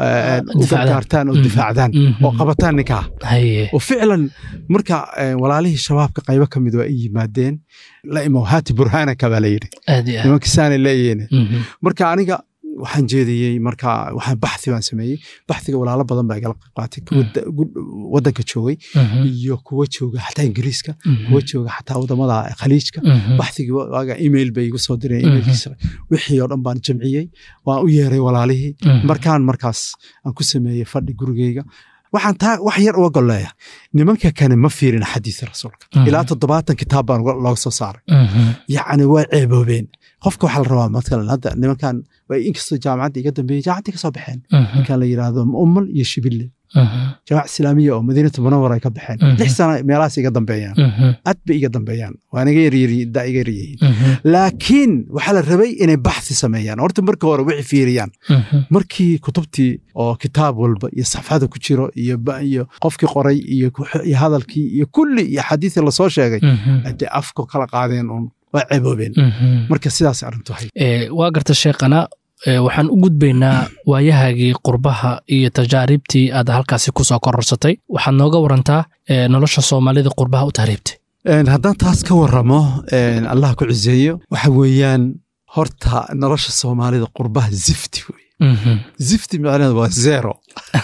u gargaartaan oo difaacdaan oo qabataan ninka oo ficlan marka walaalihii shabaabka qaybo ka mid waa yimaadeen la imoo haati burhaanaka baa la yidhi nimankiisaanay leeyihiin marka aniga waxaan jeediyey marka waxaan baxthi baan sameeyey baxthiga walaalo badan baa igala qaatay wadanka joogay iyo kuwa jooga xataa ingiriiska kuwa jooga xataa wadamada khaliijka baxthigi waaga email bay igu soo direen emailkiisa wixii oo dhan baan jamciyey waan u yeeray walaalihii markaas aan ku sameeyey fadhi gurigeyga waxaan taa wax yar uga goleeya nimanka kane ma fiirin xadiis rasuulka ilaa 70 kitaab baan loo soo saaray yacni waa ceeboobeen qofka waxa la rabaa مثلا hadda nimankan way inkastoo jaamacadda iga dambeeyay jaamacadda ka soo baxeen kan la yiraahdo umal iyo shibille jaamac islaamiya oo madiinada munawwara ka baxeen 6 sano meelahaas iga dambeeyaan aad bay iga dambeeyaan waan iga yaryihiin laakiin waxa la rabay inay baxthi sameeyaan horta markii hore wixii fiiriyaan markii kutubtii oo kitaab walba iyo safxada ku jiro iyo qofkii qoray iyo hadalkii iyo kulli iyo xadiis la soo sheegay ay afko kala qaadeen waa ceeboobeen marka sidaas arintu hay waa garta sheekana waxaan u gudbaynaa waayahaagii qurbaha iyo tajaaribtii aad halkaasi ku soo kororsatay waxaad nooga warantaa nolosha Soomaalida qurbaha u taariibtay haddaan taas ka waramo Allah ku cizeeyo waxa weeyaan horta nolosha Soomaalida qurbaha zifti weey zifti macnaheedu waa zero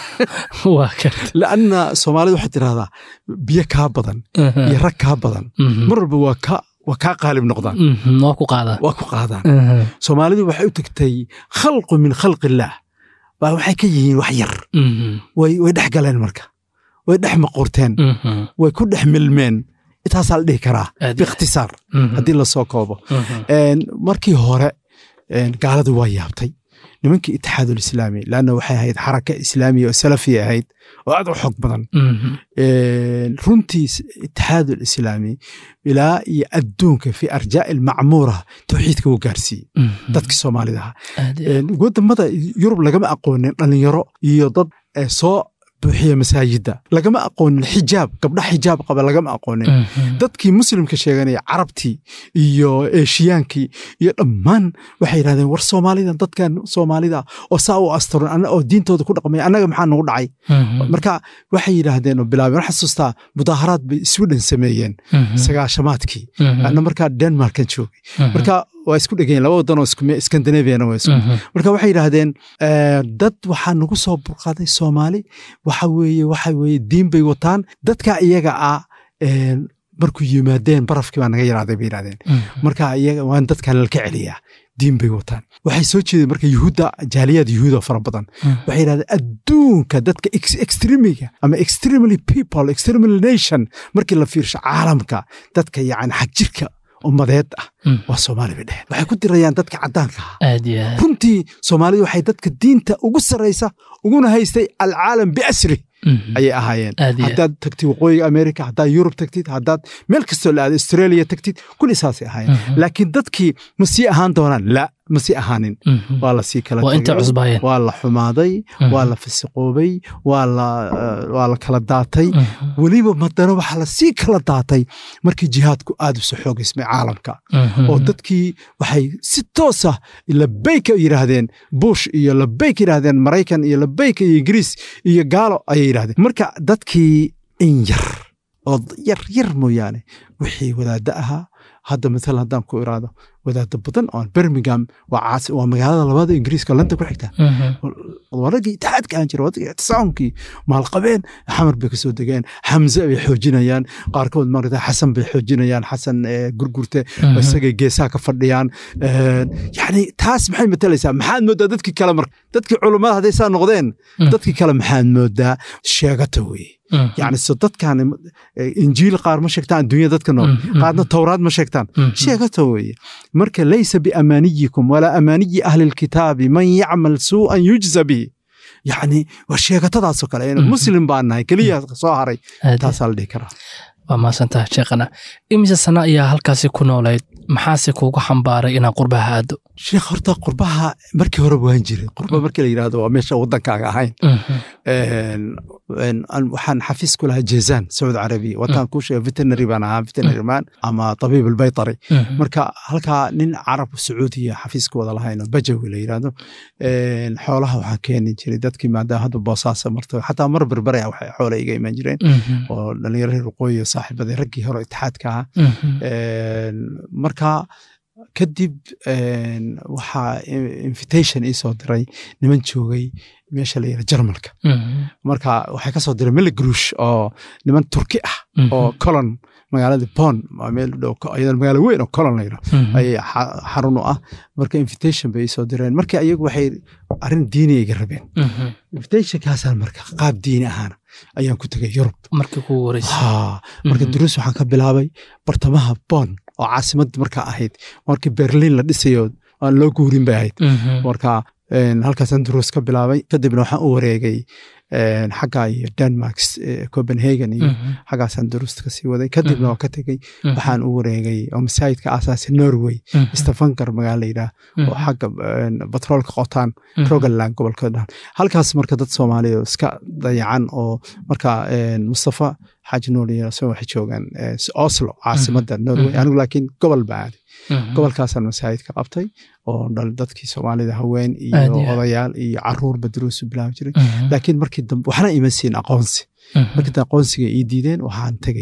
لأن Soomaalida waxay tiraahdaa biyo ka badan iyo rag ka badan marba waa qaalib noqdaan waa ku qaadaan Soomaalidu waxay u tagtay khalq min khalq Allah baa waxay ka yihiin wax yar way dhex galeen marka way dhex maqorteen way ku dhex milmeen intaas la dhihi karaa biikhtisaar hadii la soo koobo markii hore gaaladu waa yaabtay nimankii itixaadul islaami laana waxay ahayd xaraka islaamiya oo salafiya ahayd oo aad u xog badan runtii itixaadul islaami ilaa iyo adduunka fi arjaa al-macmuura tawxiidka uu gaarsiiyey dadka Soomaalida wadamada Yurub lagama aqoonin dhalinyaro iyo dad soo buuxiya masaajida lagama aqoonin xijaab gabdha xijaab qaba lagama aqoonin dadkii muslimka sheeganaya carabtii iyo eeshiyaankii iyo dhammaan waxay yiraahdeen war Soomaalida dadkan Soomaalida oo saa u asturan ana oo diintooda ku dhaqmay anaga maxaa nagu dhacay marka waxay yiraahdeen oo bilaabeen xasuustaa mudaaharaad bay Sweden sameeyeen 90-aadkii ana marka Denmark kan joogay marka waa isku dhigeen laba wadan oo Scandinavian oo marka waxay yiraahdeen dad waxa nagu soo burqaday Soomaali waxa weeye diin bay wataan dadka iyaga markuu yimaadeen barafkii baa naga yaraaday bay yiraahdeen marka iyaga waan dadkan la ka celiyaa diin bay wataan waxay soo jeedeen marka yuhuuda jaaliyad yuhuuda fara badan waxay yiraahdeen adduunka dadka extremiga ama extremely nation markii la fiirsho caalamka dadka yaani xaq jirka ummadeed waa Soomaali bideh waxay ku dirayaan dadka cadaanka runtii Soomaalidu waxay dadka diinta ugu sareysa uguna haystay al-caalam biasri ayay ahaayeen haddaad tagtid waqooyiga America haddaad Yurub tagtid haddaad meel kastoo la aado Australia tagtid kulli saasay ahaayeen laakiin dadkii ma sii ahaan doonaan la ma sii ahaanin waa la sii kala tegay waa la xumaaday waa la fasiqoobay waa la kala daatay weliba madana waxaa la sii kala daatay markii jihaadku aad u soo xoogaysmay caalamka oo dadkii waxay si toos ah labayka yiraahdeen bush iyo labayka yiraahdeen maraykan iyo labayka iyo ingiriis iyo gaalo ayay yiraahdeen marka dadkii in yar mooyaane wixii wadaadda ahaa hadda مثلا haddaan ku iraado wadaadda badan oo Birmingham waa magaalada labaad Ingiriiska London ku xigta waradii taadka aan jiro wadii tasaankii maalqabeen xamar bay ka soo degeen Hamza ay xoojinayaan qaarkood marada Xasan bay xoojinayaan Xasan gurgurte isaga geesaha ka fadhiyaan yani taas maxay matalaysaa maxaad moodaa dadkii kale mar dadkii culimada haday saa noqdeen dadkii kale maxaad moodaa sheegata way يعني صدت كان إنجيل قار ما شكتان الدنيا ذات كنور قارنا التوراة ما شكتان شيء قتوي مركا ليس بأمانيكم ولا أماني أهل الكتاب من يعمل سوءا يجزى به يعني والشيء قتضع سكرا يعني مسلم بأنها كلية صاهري تصل ذكرى وما سنتها شيخنا إمتى سنة يا هالكاسي كنوليد محاسك وحنباري إنا قربها هادو شيخ هرتا قربها مركي هرب وهنجري قربها مركي اللي يرادوا وماشا ودنك هاين وحن حفيز كلها جيزان سعود عربي وطان كوشي فيترنري بانا فيترنري مان أما طبيب البيطري مركا هلكا نين عرب سعودية حفيز كوضا لهاين بجوي اللي يرادوا حولها وحكين جري دادكي معدا هادو بوصاصة مرتو حتى مر بربري أو حولها يجي منجرين ولن يرهي رقوي صاحب ذي رقي هرو اتحادك marka kadib waxa invitation ii soo diray niman joogay meesha la yiraahdo Jarmalka marka waxay ka soo diray Milgrush oo niman Turki ah oo colon magaalada Bonn meel dhow ayada magaalo weyn oo colon la yiraahdo ay xarun u ah marka invitation bay soo direen marka ayagu waxay arin diini ay rabeen invitation kaasaan marka qaab diini ahaan ayaan ku tagay Yurub markii ku wareysay marka duruus waxaan ka bilaabay bartamaha Bonn oo caasimad marka ahayd markii Berlin la dhisayo aan loo guurin bay ahayd marka halkaas aan duruus ka bilaabay kadibna waxaan u wareegay xagga Denmark Copenhagen iyo xaggaasaan duruusta ka sii waday kadibna waan ka tegay waxaan u wareegay oo masaajidka aasaasay Norway Stavanger magaalo yiraahdo oo xagga batroolka qotaan Rogaland gobolka dhan halkaas marka dad Soomaali oo iska dayacan oo marka Mustafa Xaaji Nuuriya soo wax joogan Oslo caasimadda Norway anigu laakiin gobol baa gobolkaasaan masaajidka qabtay oo dadkii Soomaalida haween iyo odayaal iyo caruur badruus bilaab jiray laakiin markii dambe waxna ima siin aqoonsi markii aqoonsiga ii diideen waxaan tagay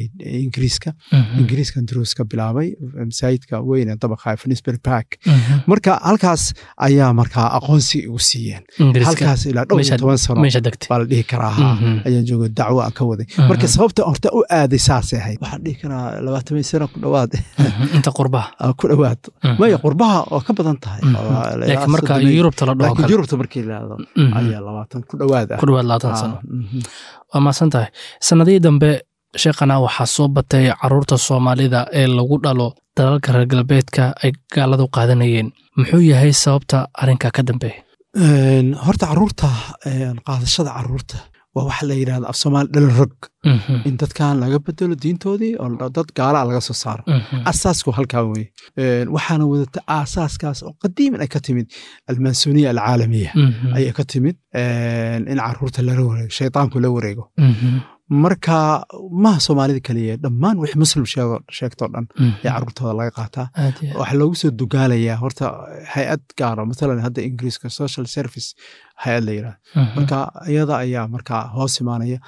Ingiriiska duruus ka bilaabay masaajidka weyn ee dabaqa Finsbury Park marka halkaas ayaa marka aqoonsi igu siiyeen halkaas ilaa 12 sano bal dhigi karaa ayaan joogay dacwo aan ka waday marka sababta horta u aaday saasay ahayd waxaan dhigi karaa 20 sano ku dhawaad inta qurbaha ku dhawaad ma ya qurbaha oo ka badan tahay laakiin marka Yurubta la dhaho kale Yurubta markii la hado ayaa 20 ku dhawaad 20 sano ama santahay sanadii dambe sheekana waxa soo batay caruurta Soomaalida ee lagu dhalo dalalka reer galbeedka ay gaaladu qaadanayeen muxuu yahay sababta arinka ka dambeeyay horta caruurta qaadashada caruurta waa wax la yiraahdo af Soomaali dhal rag in dadkan laga bedelo diintoodii oo dad gaala laga soo saaro asaasku halka weey waxaana wadata asaaskaas oo qadiiman ay ka timid almansuniya alcaalamiya ay ka timid in caruurta la wareego shaytaanku la wareego marka ma Soomaalida kaliya dhammaan wixii muslim sheegto dhan ee caruurtooda laga qaataa waxa loogu soo dugaalayaa horta hay'ad gaar ah mesela hadda Ingiriiska social service hay'ad la yiraahdo marka iyada ayaa marka hoos imaanaya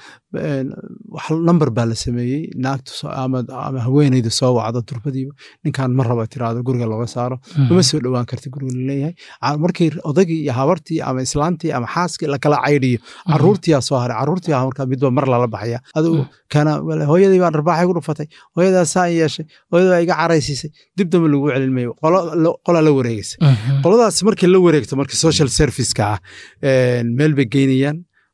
wax number baa la sameeyay naagtu ama haweeneyda soo wacdo turbadiiba ninkan mar raba tiraado guriga looga saaro uma soo dhawaan karti guriga leeyahay markii odagii iyo habartii ama islaantii ama xaaskii la kala caydiyo caruurtii soo haray caruurtii marka midba mar la baxaya aduu kana hooyadii baan rabaaxay ku dhufatay hooyadaa saa yeeshay hooyada iga caraysisay dib dama lagu celinmayo qola la wareegaysa qoladaas markii la wareegto markii social service ka meel bay geynayaan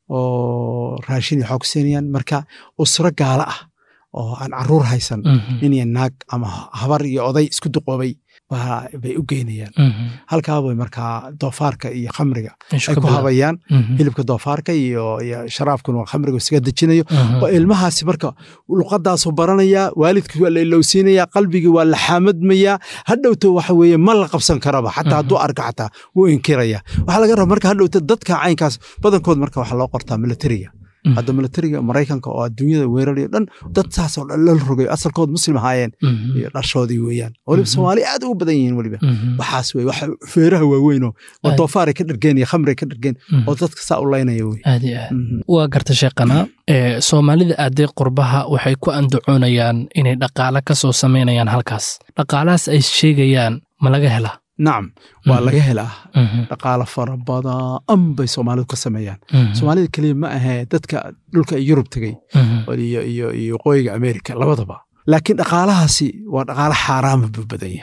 oo raashin iyo xog siinayaan marka usra gaala ah oo aan caruur haysan in naag ama habar iyo oday isku duqoobay bay u geynayaan halkaabay markaa doofaarka iyo khamriga ay ku habayaan hilibka doofaarka iyo sharaabkuna waa khamriga isaga dejinayo oo ilmahaasi marka luqadaasoo baranaya waalidkii waa la ilowsiinaya qalbigii waa la xaamadmaya hadhowta waxa weeye ma la qabsan karaba xataa hadduu arka xataa wuu inkiraya waxaa laga raba marka hadhowta dadka caynkaas badankood marka waxaa loo qortaa militariga hadda militariga Mareykanka oo adduunyada weerarayo dhan dad saas oo dhan la rogay asalkood muslim ahaayeen iyo dhashoodii weeyaan waliba Soomaali aad ugu badan yihiin waliba waxaas way wax feeraha waaweyn oo doofaar ka dhargeen iyo khamri ka dhargeen oo dadka saa u leynaya way waa garta sheeqana Soomaalida aaday qurbaha waxay ku andacoonayaan inay dhaqaale ka soo sameynayaan halkaas dhaqaalahaas ay sheegayaan ma laga helaa نعم ولا هلا قال فربضا أم بي سومالي كسميان سومالي كلمة هي تدك دولك يوروب تجي ولي يقوي أمريكا لبضبا لكن قالها سي وقال حرام ببدية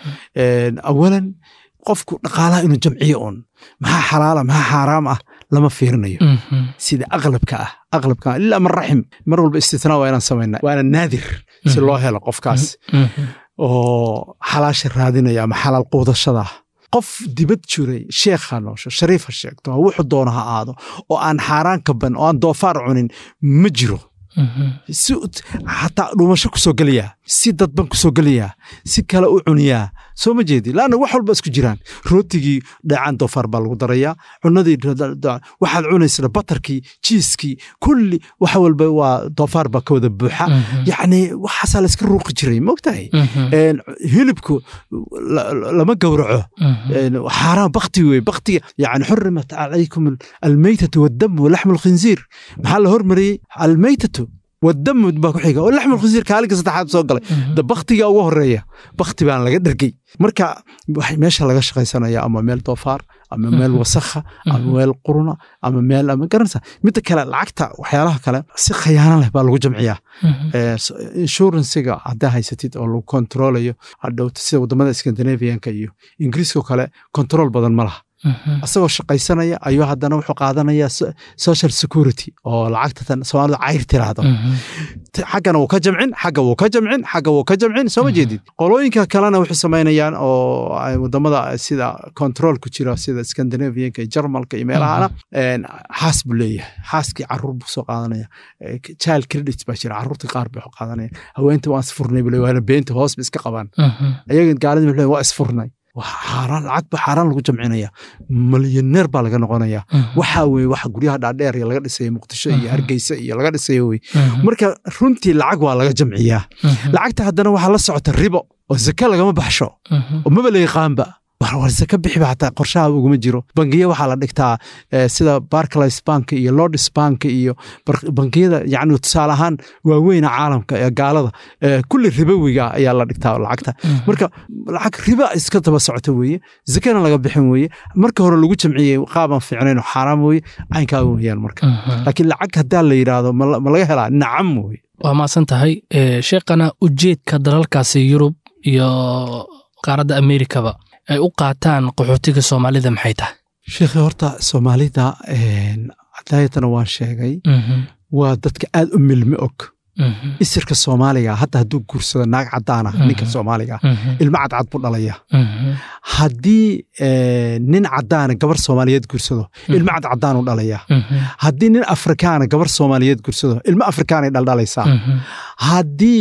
أولا قفك قالها إنه جمعيون ما حلال ما حرام لما فيرنيو سيد أغلب كأه إلا من رحم مروا باستثناء وأنا سوينا وأنا نادر سي الله هلا قفكاس oo xalaasha raadinaya ama xalaal quudashada qof dibad jiray sheekhan oo shariif sheegto wuxuu doonaha aado oo aan xaraan ka ban oo aan doofaar cunin ma jiro si hatta dhumasho ku soo galiya si dadban ku soo galiya si kala u cuniya soo ma jeedi laana wax walba isku jiraan rootigii dhacaan doofaar baa lagu daraya cunadii waxaad cunaysaa batarkii cheese-kii kulli wax walba waa doofaar baa ka wada buuxa yani waxa la iska ruuqi jiray ma ogtahay hilibku lama gowraco xaraan baqti way baqti yani xurrimat alaykum almaytatu wad-dam wa lahm al-khinzir maxaa la hormariyay almaytatu والدم باكحيغا ولحم الخنزير كالك صدحات soo galay da baqtiga ugu horeeya baqti baan laga dhargay marka wax meesha laga shaqaysanaya ama meel doofaar ama meel wasakha ama meel quruna ama meel ama garanaysa mid kale lacagta waxyaalaha kale si khiyaano leh baa lagu jamciyaa insurance-ga hadda haysatid oo lagu controlayo hadhow sida wadamada Scandinavian-ka iyo Ingiriiska kale control badan ma laha asagoo shaqaysanaya ayuu haddana wuxuu qaadanaya social security oo lacagtan Soomaalida cayr tiraahdo xaqana uu ka jamcin xaqa uu ka jamcin soo jeedid qolooyinka kalena wuxuu sameynayaan oo ay wadamada sida control ku jira sida Scandinavian-ka iyo Jarmalka iyo meelaha xasb leeyahay xaaski caruur buu soo qaadanaya child credit baa jira caruurta qaar buu qaadanaya haweenta waa isfurnay bilaa beenta hoos iska qabaan ayaga gaalada waa isfurnay وحاران العقب حاران لو جمعينيا مليونير با laga noqonaya waxa weey wax guryaha dhaadheer ee laga dhisay Muqdisho iyo Hargeysa iyo laga dhisay weey marka runtii lacag waa laga jamciyaa lacagta hadana waxa la socota ribo oo zaka laga ma baxsho oo ma baleey qaanba war zaka bixi xataa qorshaha ugu ma jiro bangiga waxa la dhigtaa sida Barclays Bank iyo Lloyds Bank iyo bangiyada yaani tusaalahan waaweyn caalamka ee gaalada kulli ribowiga ayaa la dhigtaa lacagta marka lacag riba iska daba socota weeye zakana laga bixin weeye marka hore lagu jamciyay qaaban fiicneen oo xaraam weeye aynka weeyaan marka laakiin lacag hadaa la yiraahdo ma laga helaa nacam weeye waa maasan tahay sheeqana ujeedka dalalkaasi Yurub iyo qaaradda Ameerikaba ay u qaataan qaxootiga Soomaalida maxay tahay sheekhi horta Soomaalida cadaytana waan sheegay waa dadka aad u milmi og isirka Soomaaliga hadda haduu guursado naag cadaan ah ninka Soomaaliga ilma cad buu dhalaya hadii nin cadaan gabar Soomaaliyeed guursado ilma cadaan uu dhalaya hadii nin Afrikaan gabar Soomaaliyeed guursado ilma Afrikaan ay dhalaysaa hadii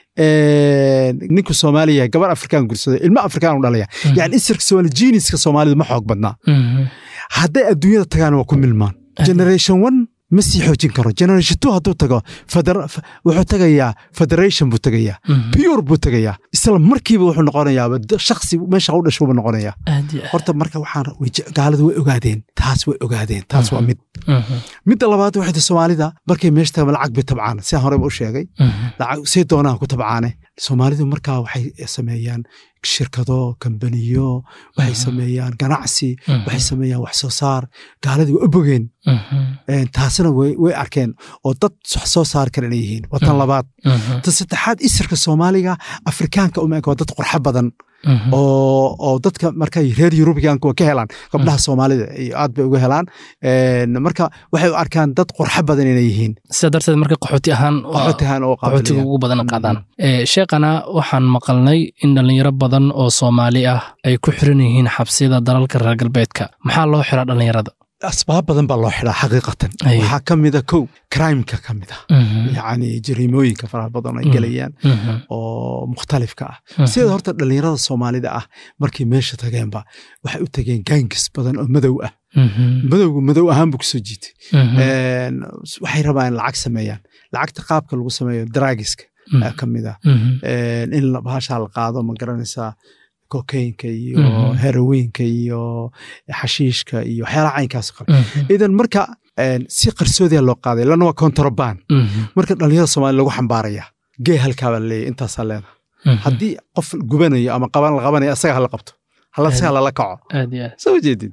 ninku Soomaaliya gabar Afrikaan guursado ilma Afrikaan u dhalaya yani isirka Soomaali geniuska Soomaalida ma xoog badna hadday adduunyada tagaan waa ku milmaan generation 1 ma sii xoojin karo generation 2 hadduu tago wuxuu tagayaa federation buu tagayaa pure buu tagayaa isla markiiba wuxuu noqonayaa shakhsi meesha u dhashay buu noqonayaa horta marka waxaan gaaladu way ogaadeen taas waa mid labaad waxay Soomaalida markay meesha tagaan lacag bay tabcaan si hore u sheegay lacag si doonaan ku tabcaane Soomaalidu marka waxay sameeyaan shirkado kambaniyo waxay sameeyaan ganacsi waxay sameeyaan wax soo saar gaaladu way bogeen taasina way arkeen oo dad wax soo saar kale yihiin watan labaad ta saddexaad isirka Soomaaliga Afrikaanka uma eka dad qurux badan oo dadka markay reer Yurubiyaanku ka helaan gabdhaha Soomaalida aad bay uga helaan marka waxay u arkaan dad qurxa badan inay yihiin sida darteed markay qaxooti ahaan oo qaxootiga ugu badan qaadaan sheekana waxaan maqalnay in dhalinyaro badan oo Soomaali ah ay ku xiran yihiin xabsiyada dalalka reer galbeedka maxaa loo xiraa dhalinyarada asbaab badan baa loo xiraa xaqiiqatan waxaa kamid ah crime-ka kamid ah yacni jariimooyinka faraha badan ay galayaan oo mukhtalifka ah sida horta dhalinyarada Soomaalida ah markii meesha tageenba waxay u tageen gangs badan oo madow ah madow ahaan buu kusoo jiitay waxay rabaan lacag sameeyaan lacagta qaabka lagu sameeyo drugska kamid ah in bahasha la qaado ma garanaysaa cocaine-ka iyo heroin-ka iyo xashiishka iyo waxyaalaha caynkaas oo kale idan marka si qarsoodiya loo qaaday lana waa contraband marka dhalinyarada Soomaaliya lagu xambaaraya gee halkaa baa leeyahay intaasaa leedahay haddii qof gubanayo ama la qabanayo asaga hala qabto asaga lala kaco soo jeedid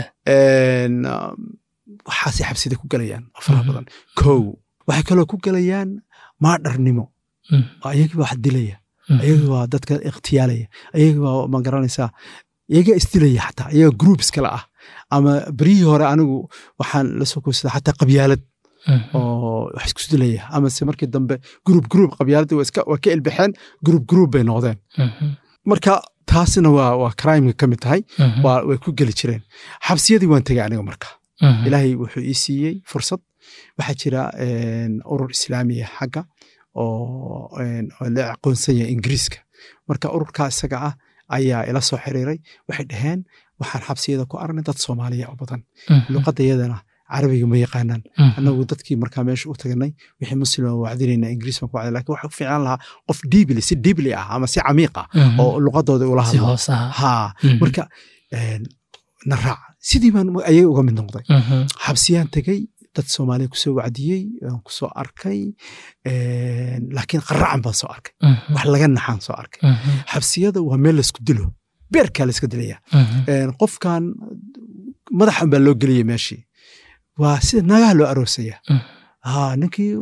waxaasay xabsida ku galayaan faraha badan waxay kaloo ku galayaan maadharnimo ayagii baa wax dilaya ayagii waa dadka ikhtiyaalaya ayagii baa ma garanaysaa iyaga isdilaya xataa iyaga groups kale ah ama berihii hore anigu waxaan la soo koosada xataa qabyaalad oo wax isku dilaya ama se markii dambe group qabyaaladii waa ka ilbixeen group bay noqdeen marka taasina waa crime ka mid tahay way ku geli jireen xabsiyadii waan tegay aniga marka ilaahay wuxuu ii siiyey fursad waxaa jira urur islaamiya xagga oo la aqoonsan yahay Ingiriiska marka ururka isaga ah ayaa ila soo xiriiray waxay dhaheen waxaan xabsiyada ku aragnay dad Soomaaliya oo badan luqadayadana carabiga ma yaqaanaan anagu dadkii markaa meesha u tagnay wixii muslim oo wacdinayna Ingiriis ma ku wacday laakiin waxa fiican lahaa qof deeply ah ama si camiiq ah oo luqadooda ula hadlo marka naraac sidii baan ayay uga mid noqday xabsiyaan tagay dad Soomaaliya ku soo wacdiyay ku soo arkay laakiin qaracan baan soo arkay wax laga naxaan soo arkay xabsiyada waa meel la isku dilo beerka la iska dilaya qofkan madaxan baa loo geliyay meeshii waa sida naagaha loo aroosaya ninkii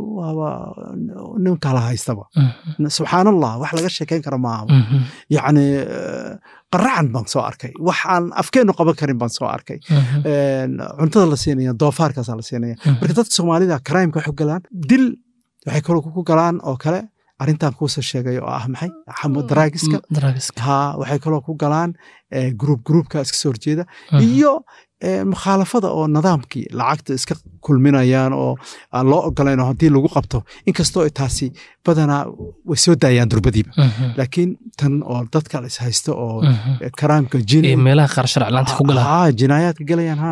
ninka la haystaba subxaanallah wax laga sheekayn kara maaha yacni qaracan baan soo arkay wax aan afkeenu qaban karin baan soo arkay cuntada la siinaya doofaarkaasaa la siinaya marka dadka Soomaalida crime-ka waxay galaan dil waxay kaloo ku galaan oo kale arrintan kuusoo sheegay oo ah maxay xamud drugska waxay kaloo ku galaan groupka iska soo horjeeda iyo mukhaalafada oo nidaamkii lacagta iska kulminayaan oo aan loo ogolayn haddii lagu qabto inkastoo taasi badanaa way soo daayaan durbadiiba laakiin tan oo dadka is haysto oo karaamka meelaha qaar sharci la'aanta ku galaan jinaayaadka galayaan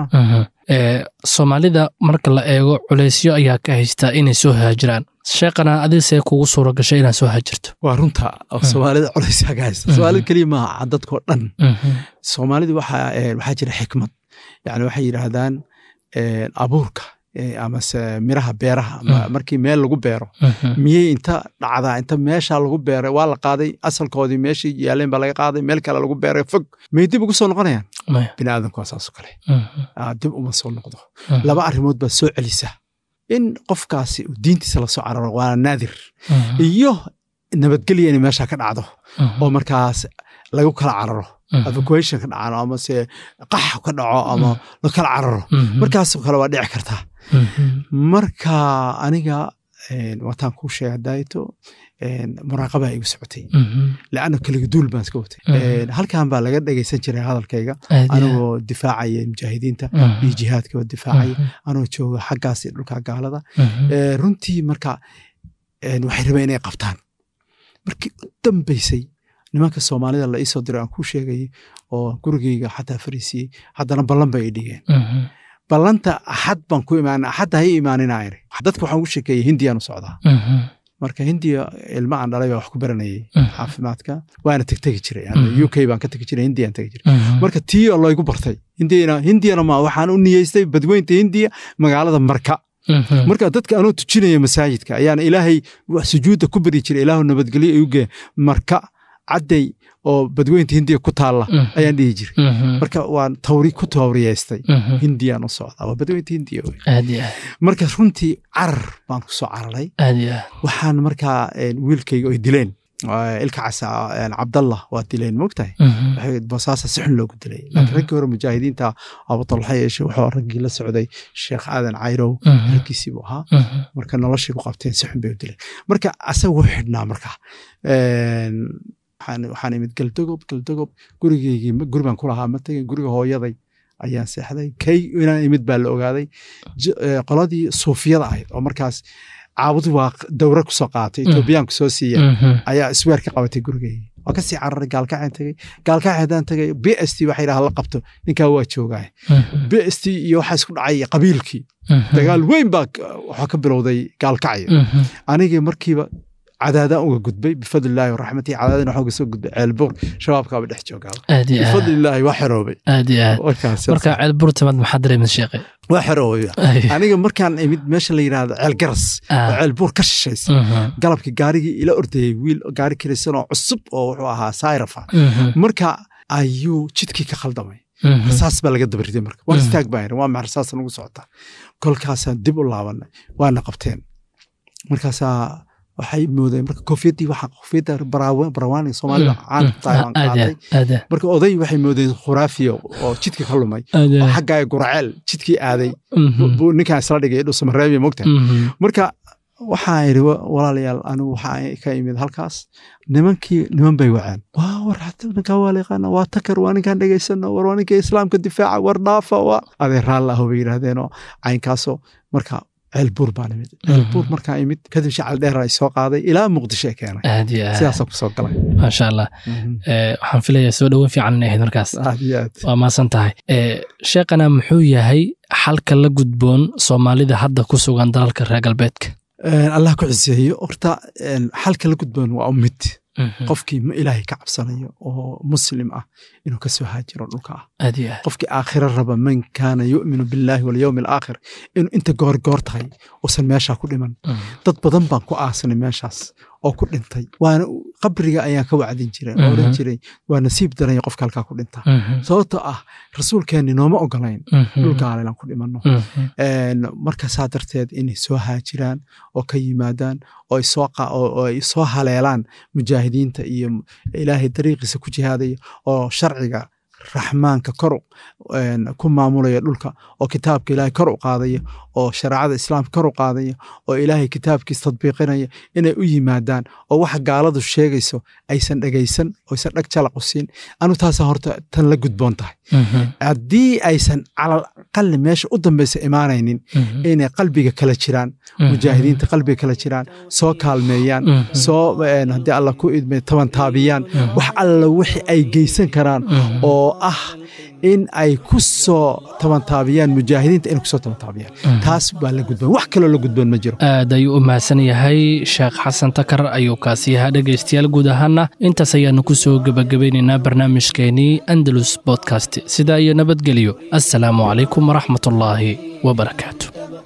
Soomaalida marka la eego culeysyo ayaa ka haysta inay soo haajiraan sheekana adisee kugu suura gashay inaad soo haajirto waa runta Soomaalida culeysyo ka haysta Soomaalida kaliya ma aha dadkoo dhan Soomaalida waxaa jira xikmad يعني waxay yiraahdaan abuurka ama miraha beeraha markii meel lagu beero miyay inta dhacda inta meesha lagu beeray waa la qaaday asalkoodii meeshii yaaleen baa laga qaaday meel kale lagu beeray fog may dib ugu soo noqonayaan bini'aadamku asaas kale dib uma soo noqdo laba arrimood baa soo celisa in qofkaasi diintiisa la soo cararo waa naadir iyo nabadgelyo in meesha ka dhacdo oo markaas lagu kala cararo evacuation ka dhacano ama se qax ka dhaco ama la kala cararo markaas kale waa dhici kartaa marka aniga wataan ku sheegay dayto muraaqaba igu socotay laana kaliya duul baan iska watay halkan baa laga dhageysan jiray hadalkayga anagoo difaacaya mujaahidiinta iyo jihaadka oo difaacaya anoo jooga xaggaas dhulka gaalada runtii marka waxay rabeen inay qabtaan markii u dambeysay nimanka Soomaalida la isoo diray aan ku sheegay oo gurigeyga xataa fariisiyay haddana ballan bay dhigeen ballanta axad baan ku imaanay axad hay imaaninaayeen dadku waxaan u sheekay Hindiyaan u socdaa marka Hindiya ilma aan dhalay wax ku baranayay caafimaadka waana tagtagi jiray UK baan ka tagi jiray Hindiyaan tagi jiray marka tii oo la igu bartay Hindiyana ma waxaan u niyeystay badweynta Hindiya magaalada Marka marka dadka aanu tujinaya masaajidka ayaan Ilaahay wax sujuuda ku bari jiray Ilaahu nabadgeliyo ayuge Marka caday oo badweynta Hindiya ku taala ayaan dhihi jiray marka waan tawriyeystay Hindiyaan u socdaa waa badweynta Hindiya marka runtii carar baan ku soo cararay waxaan markaa wiilkayga oo dileen ilka casa cabdallah waa dileen mogtahay waxay boosaasa si xun loogu dilay laakiin raggii hore mujaahidiinta Abu Talha yeeshay wuxuu raggii la socday Sheekh Aadan Cayrow halkiisii buu ahaa marka noloshii ku qabteen si xun bay u dileen marka asagu xidhnaa marka waxaan imid galdogob gurigeygii gurigan ku lahaa ma tagin guriga hooyaday ayaan seexday kay inaan imid baa la ogaaday qoladii suufiyada ahayd oo markaas caabudi waa dawra ku soo qaatay Etoobiyaanku soo siiyay ayaa isweer ka qabatay gurigeygii waa ka sii cararay gaalkacaan tagay BST waxay yidhaahdaa la qabto ninkaa waa joogaa BST iyo waxaa isku dhacay qabiilkii dagaal weyn baa waxaa ka bilowday gaalkacyo anigii markiiba cadaadaan uga gudbay bifadlillaahi waraxmatihi cadaadana waxaa uga soo gudbay ceelbuur shabaabkaaba dhex joogaa bifadlillaahi waa xeroobay marka ceelbuur tamad maxaa dareemin sheekay waa xeroobay aniga markaan imid meesha la yidhaahdo ceel garas oo ceelbuur ka shishaysa galabkii gaarigii ila ordayay wiil gaari kiraysan oo cusub oo wuxuu ahaa sayrafa marka ayuu jidkii ka khaldamay rasaas baa laga dabariday marka waa istaag baa yidhi waa maxay rasaas nagu socotaa kolkaasaan dib u laabanay waana qabteen markaasaa waxay moodeen marka koofiyadda barawaani Soomaalida caan tahay aan qaatay marka oday waxay moodeen khuraafiyo oo jidka ka lumay oo xagga ay guraceel jidkii aaday buu ninkaan isla dhigay dhul Samareebi moogta marka waxaan yiri walaalayaal anigu waxaan ka imid halkaas niman bay waceen waa warxad ninka waa leeqana waa takar waa ninkan dhageysano war ninka islaamka difaaca war dhaafa waa adeeraal ah oo yiraahdeen oo caynkaasoo marka ceelbuur baan imid ceelbuur markaa imid kadib shacal dheer ay soo qaaday ilaa Muqdisho keenay sidaas ku soo galay ma sha Allah waxaan filayaa soo dhawo fiican inahay markaas waa maasan tahay sheekana muxuu yahay xalka la gudboon Soomaalida hadda ku sugan dalalka reer galbeedka Allah ku ciseeyo horta xalka la gudboon waa ummid qofkii ma ilaahay ka cabsanayo oo muslim ah inuu ka soo haajiro dhulka qofkii aakhira raba man kaana yu'minu billahi wal yawmil aakhir inuu inta goor tahay oo meesha ku dhiman dad badan baan ku aasanay meeshaas oo ku dhintay waana qabriga ayaan ka wacdin jiray oo oran jiray waa nasiib daran qofka halka ku dhinta sababtoo ah rasuulkeeni nooma ogolayn dhulka aan ku dhimanno marka saadarteed inay soo haajiraan oo ka yimaadaan oo ay soo haleelaan mujaahidiinta iyo ilaahay dariiqiisa ku jihaaday oo sharciga raxmaanka kor ku maamulaya dhulka oo kitaabka ilaahay kor u qaadaya oo shariicada islaamka kor u qaadaya oo ilaahay kitaabkiisa tadbiiqinaya inay u yimaadaan oo waxa gaaladu sheegayso aysan dhageysan oo aysan dhag jalaq u siin anu taas horta tan la gudboon tahay haddii aysan calal qalli meesha u dambaysa imaanaynin inay qalbiga kala jiraan mujaahidiinta qalbiga kala jiraan soo kaalmeeyaan soo haddii alla ku idmay taban taabiyaan wax alla wixii ay geysan karaan oo ah in ay ku soo taban taabiyaan mujaahidiinta inay ku soo taban taabiyaan taas baa la gudboon wax kale la gudboon ma jiro aad ayuu u mahadsan yahay Sheekh Xasan Takar ayuu kaasi yahay dhageystayaal guud ahaana intaas ayaanu ku soo gabagabaynaynaa barnaamijkeenii Andalus Podcast sida iyo nabadgelyo assalaamu calaykum waraxmatullaahi wabarakaatuh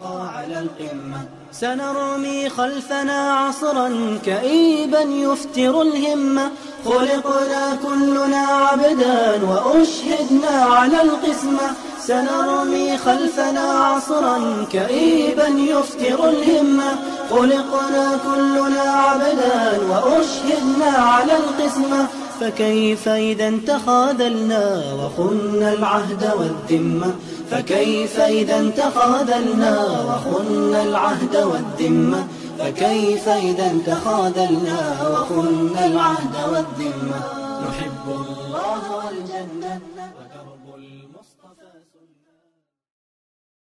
سنرمي خلفنا عصرا كئيبا يفتر الهمة خلقنا كلنا عبدا وأشهدنا على القسمة سنرمي خلفنا عصرا كئيبا يفتر الهمة خلقنا كلنا عبدا وأشهدنا على القسمة فكيف إذا تخاذلنا وخنا العهد والذمة فكيف إذا تخاذلنا وخنا العهد والذمة فكيف إذا تخاذلنا وخنا العهد والذمة نحب الله والجنة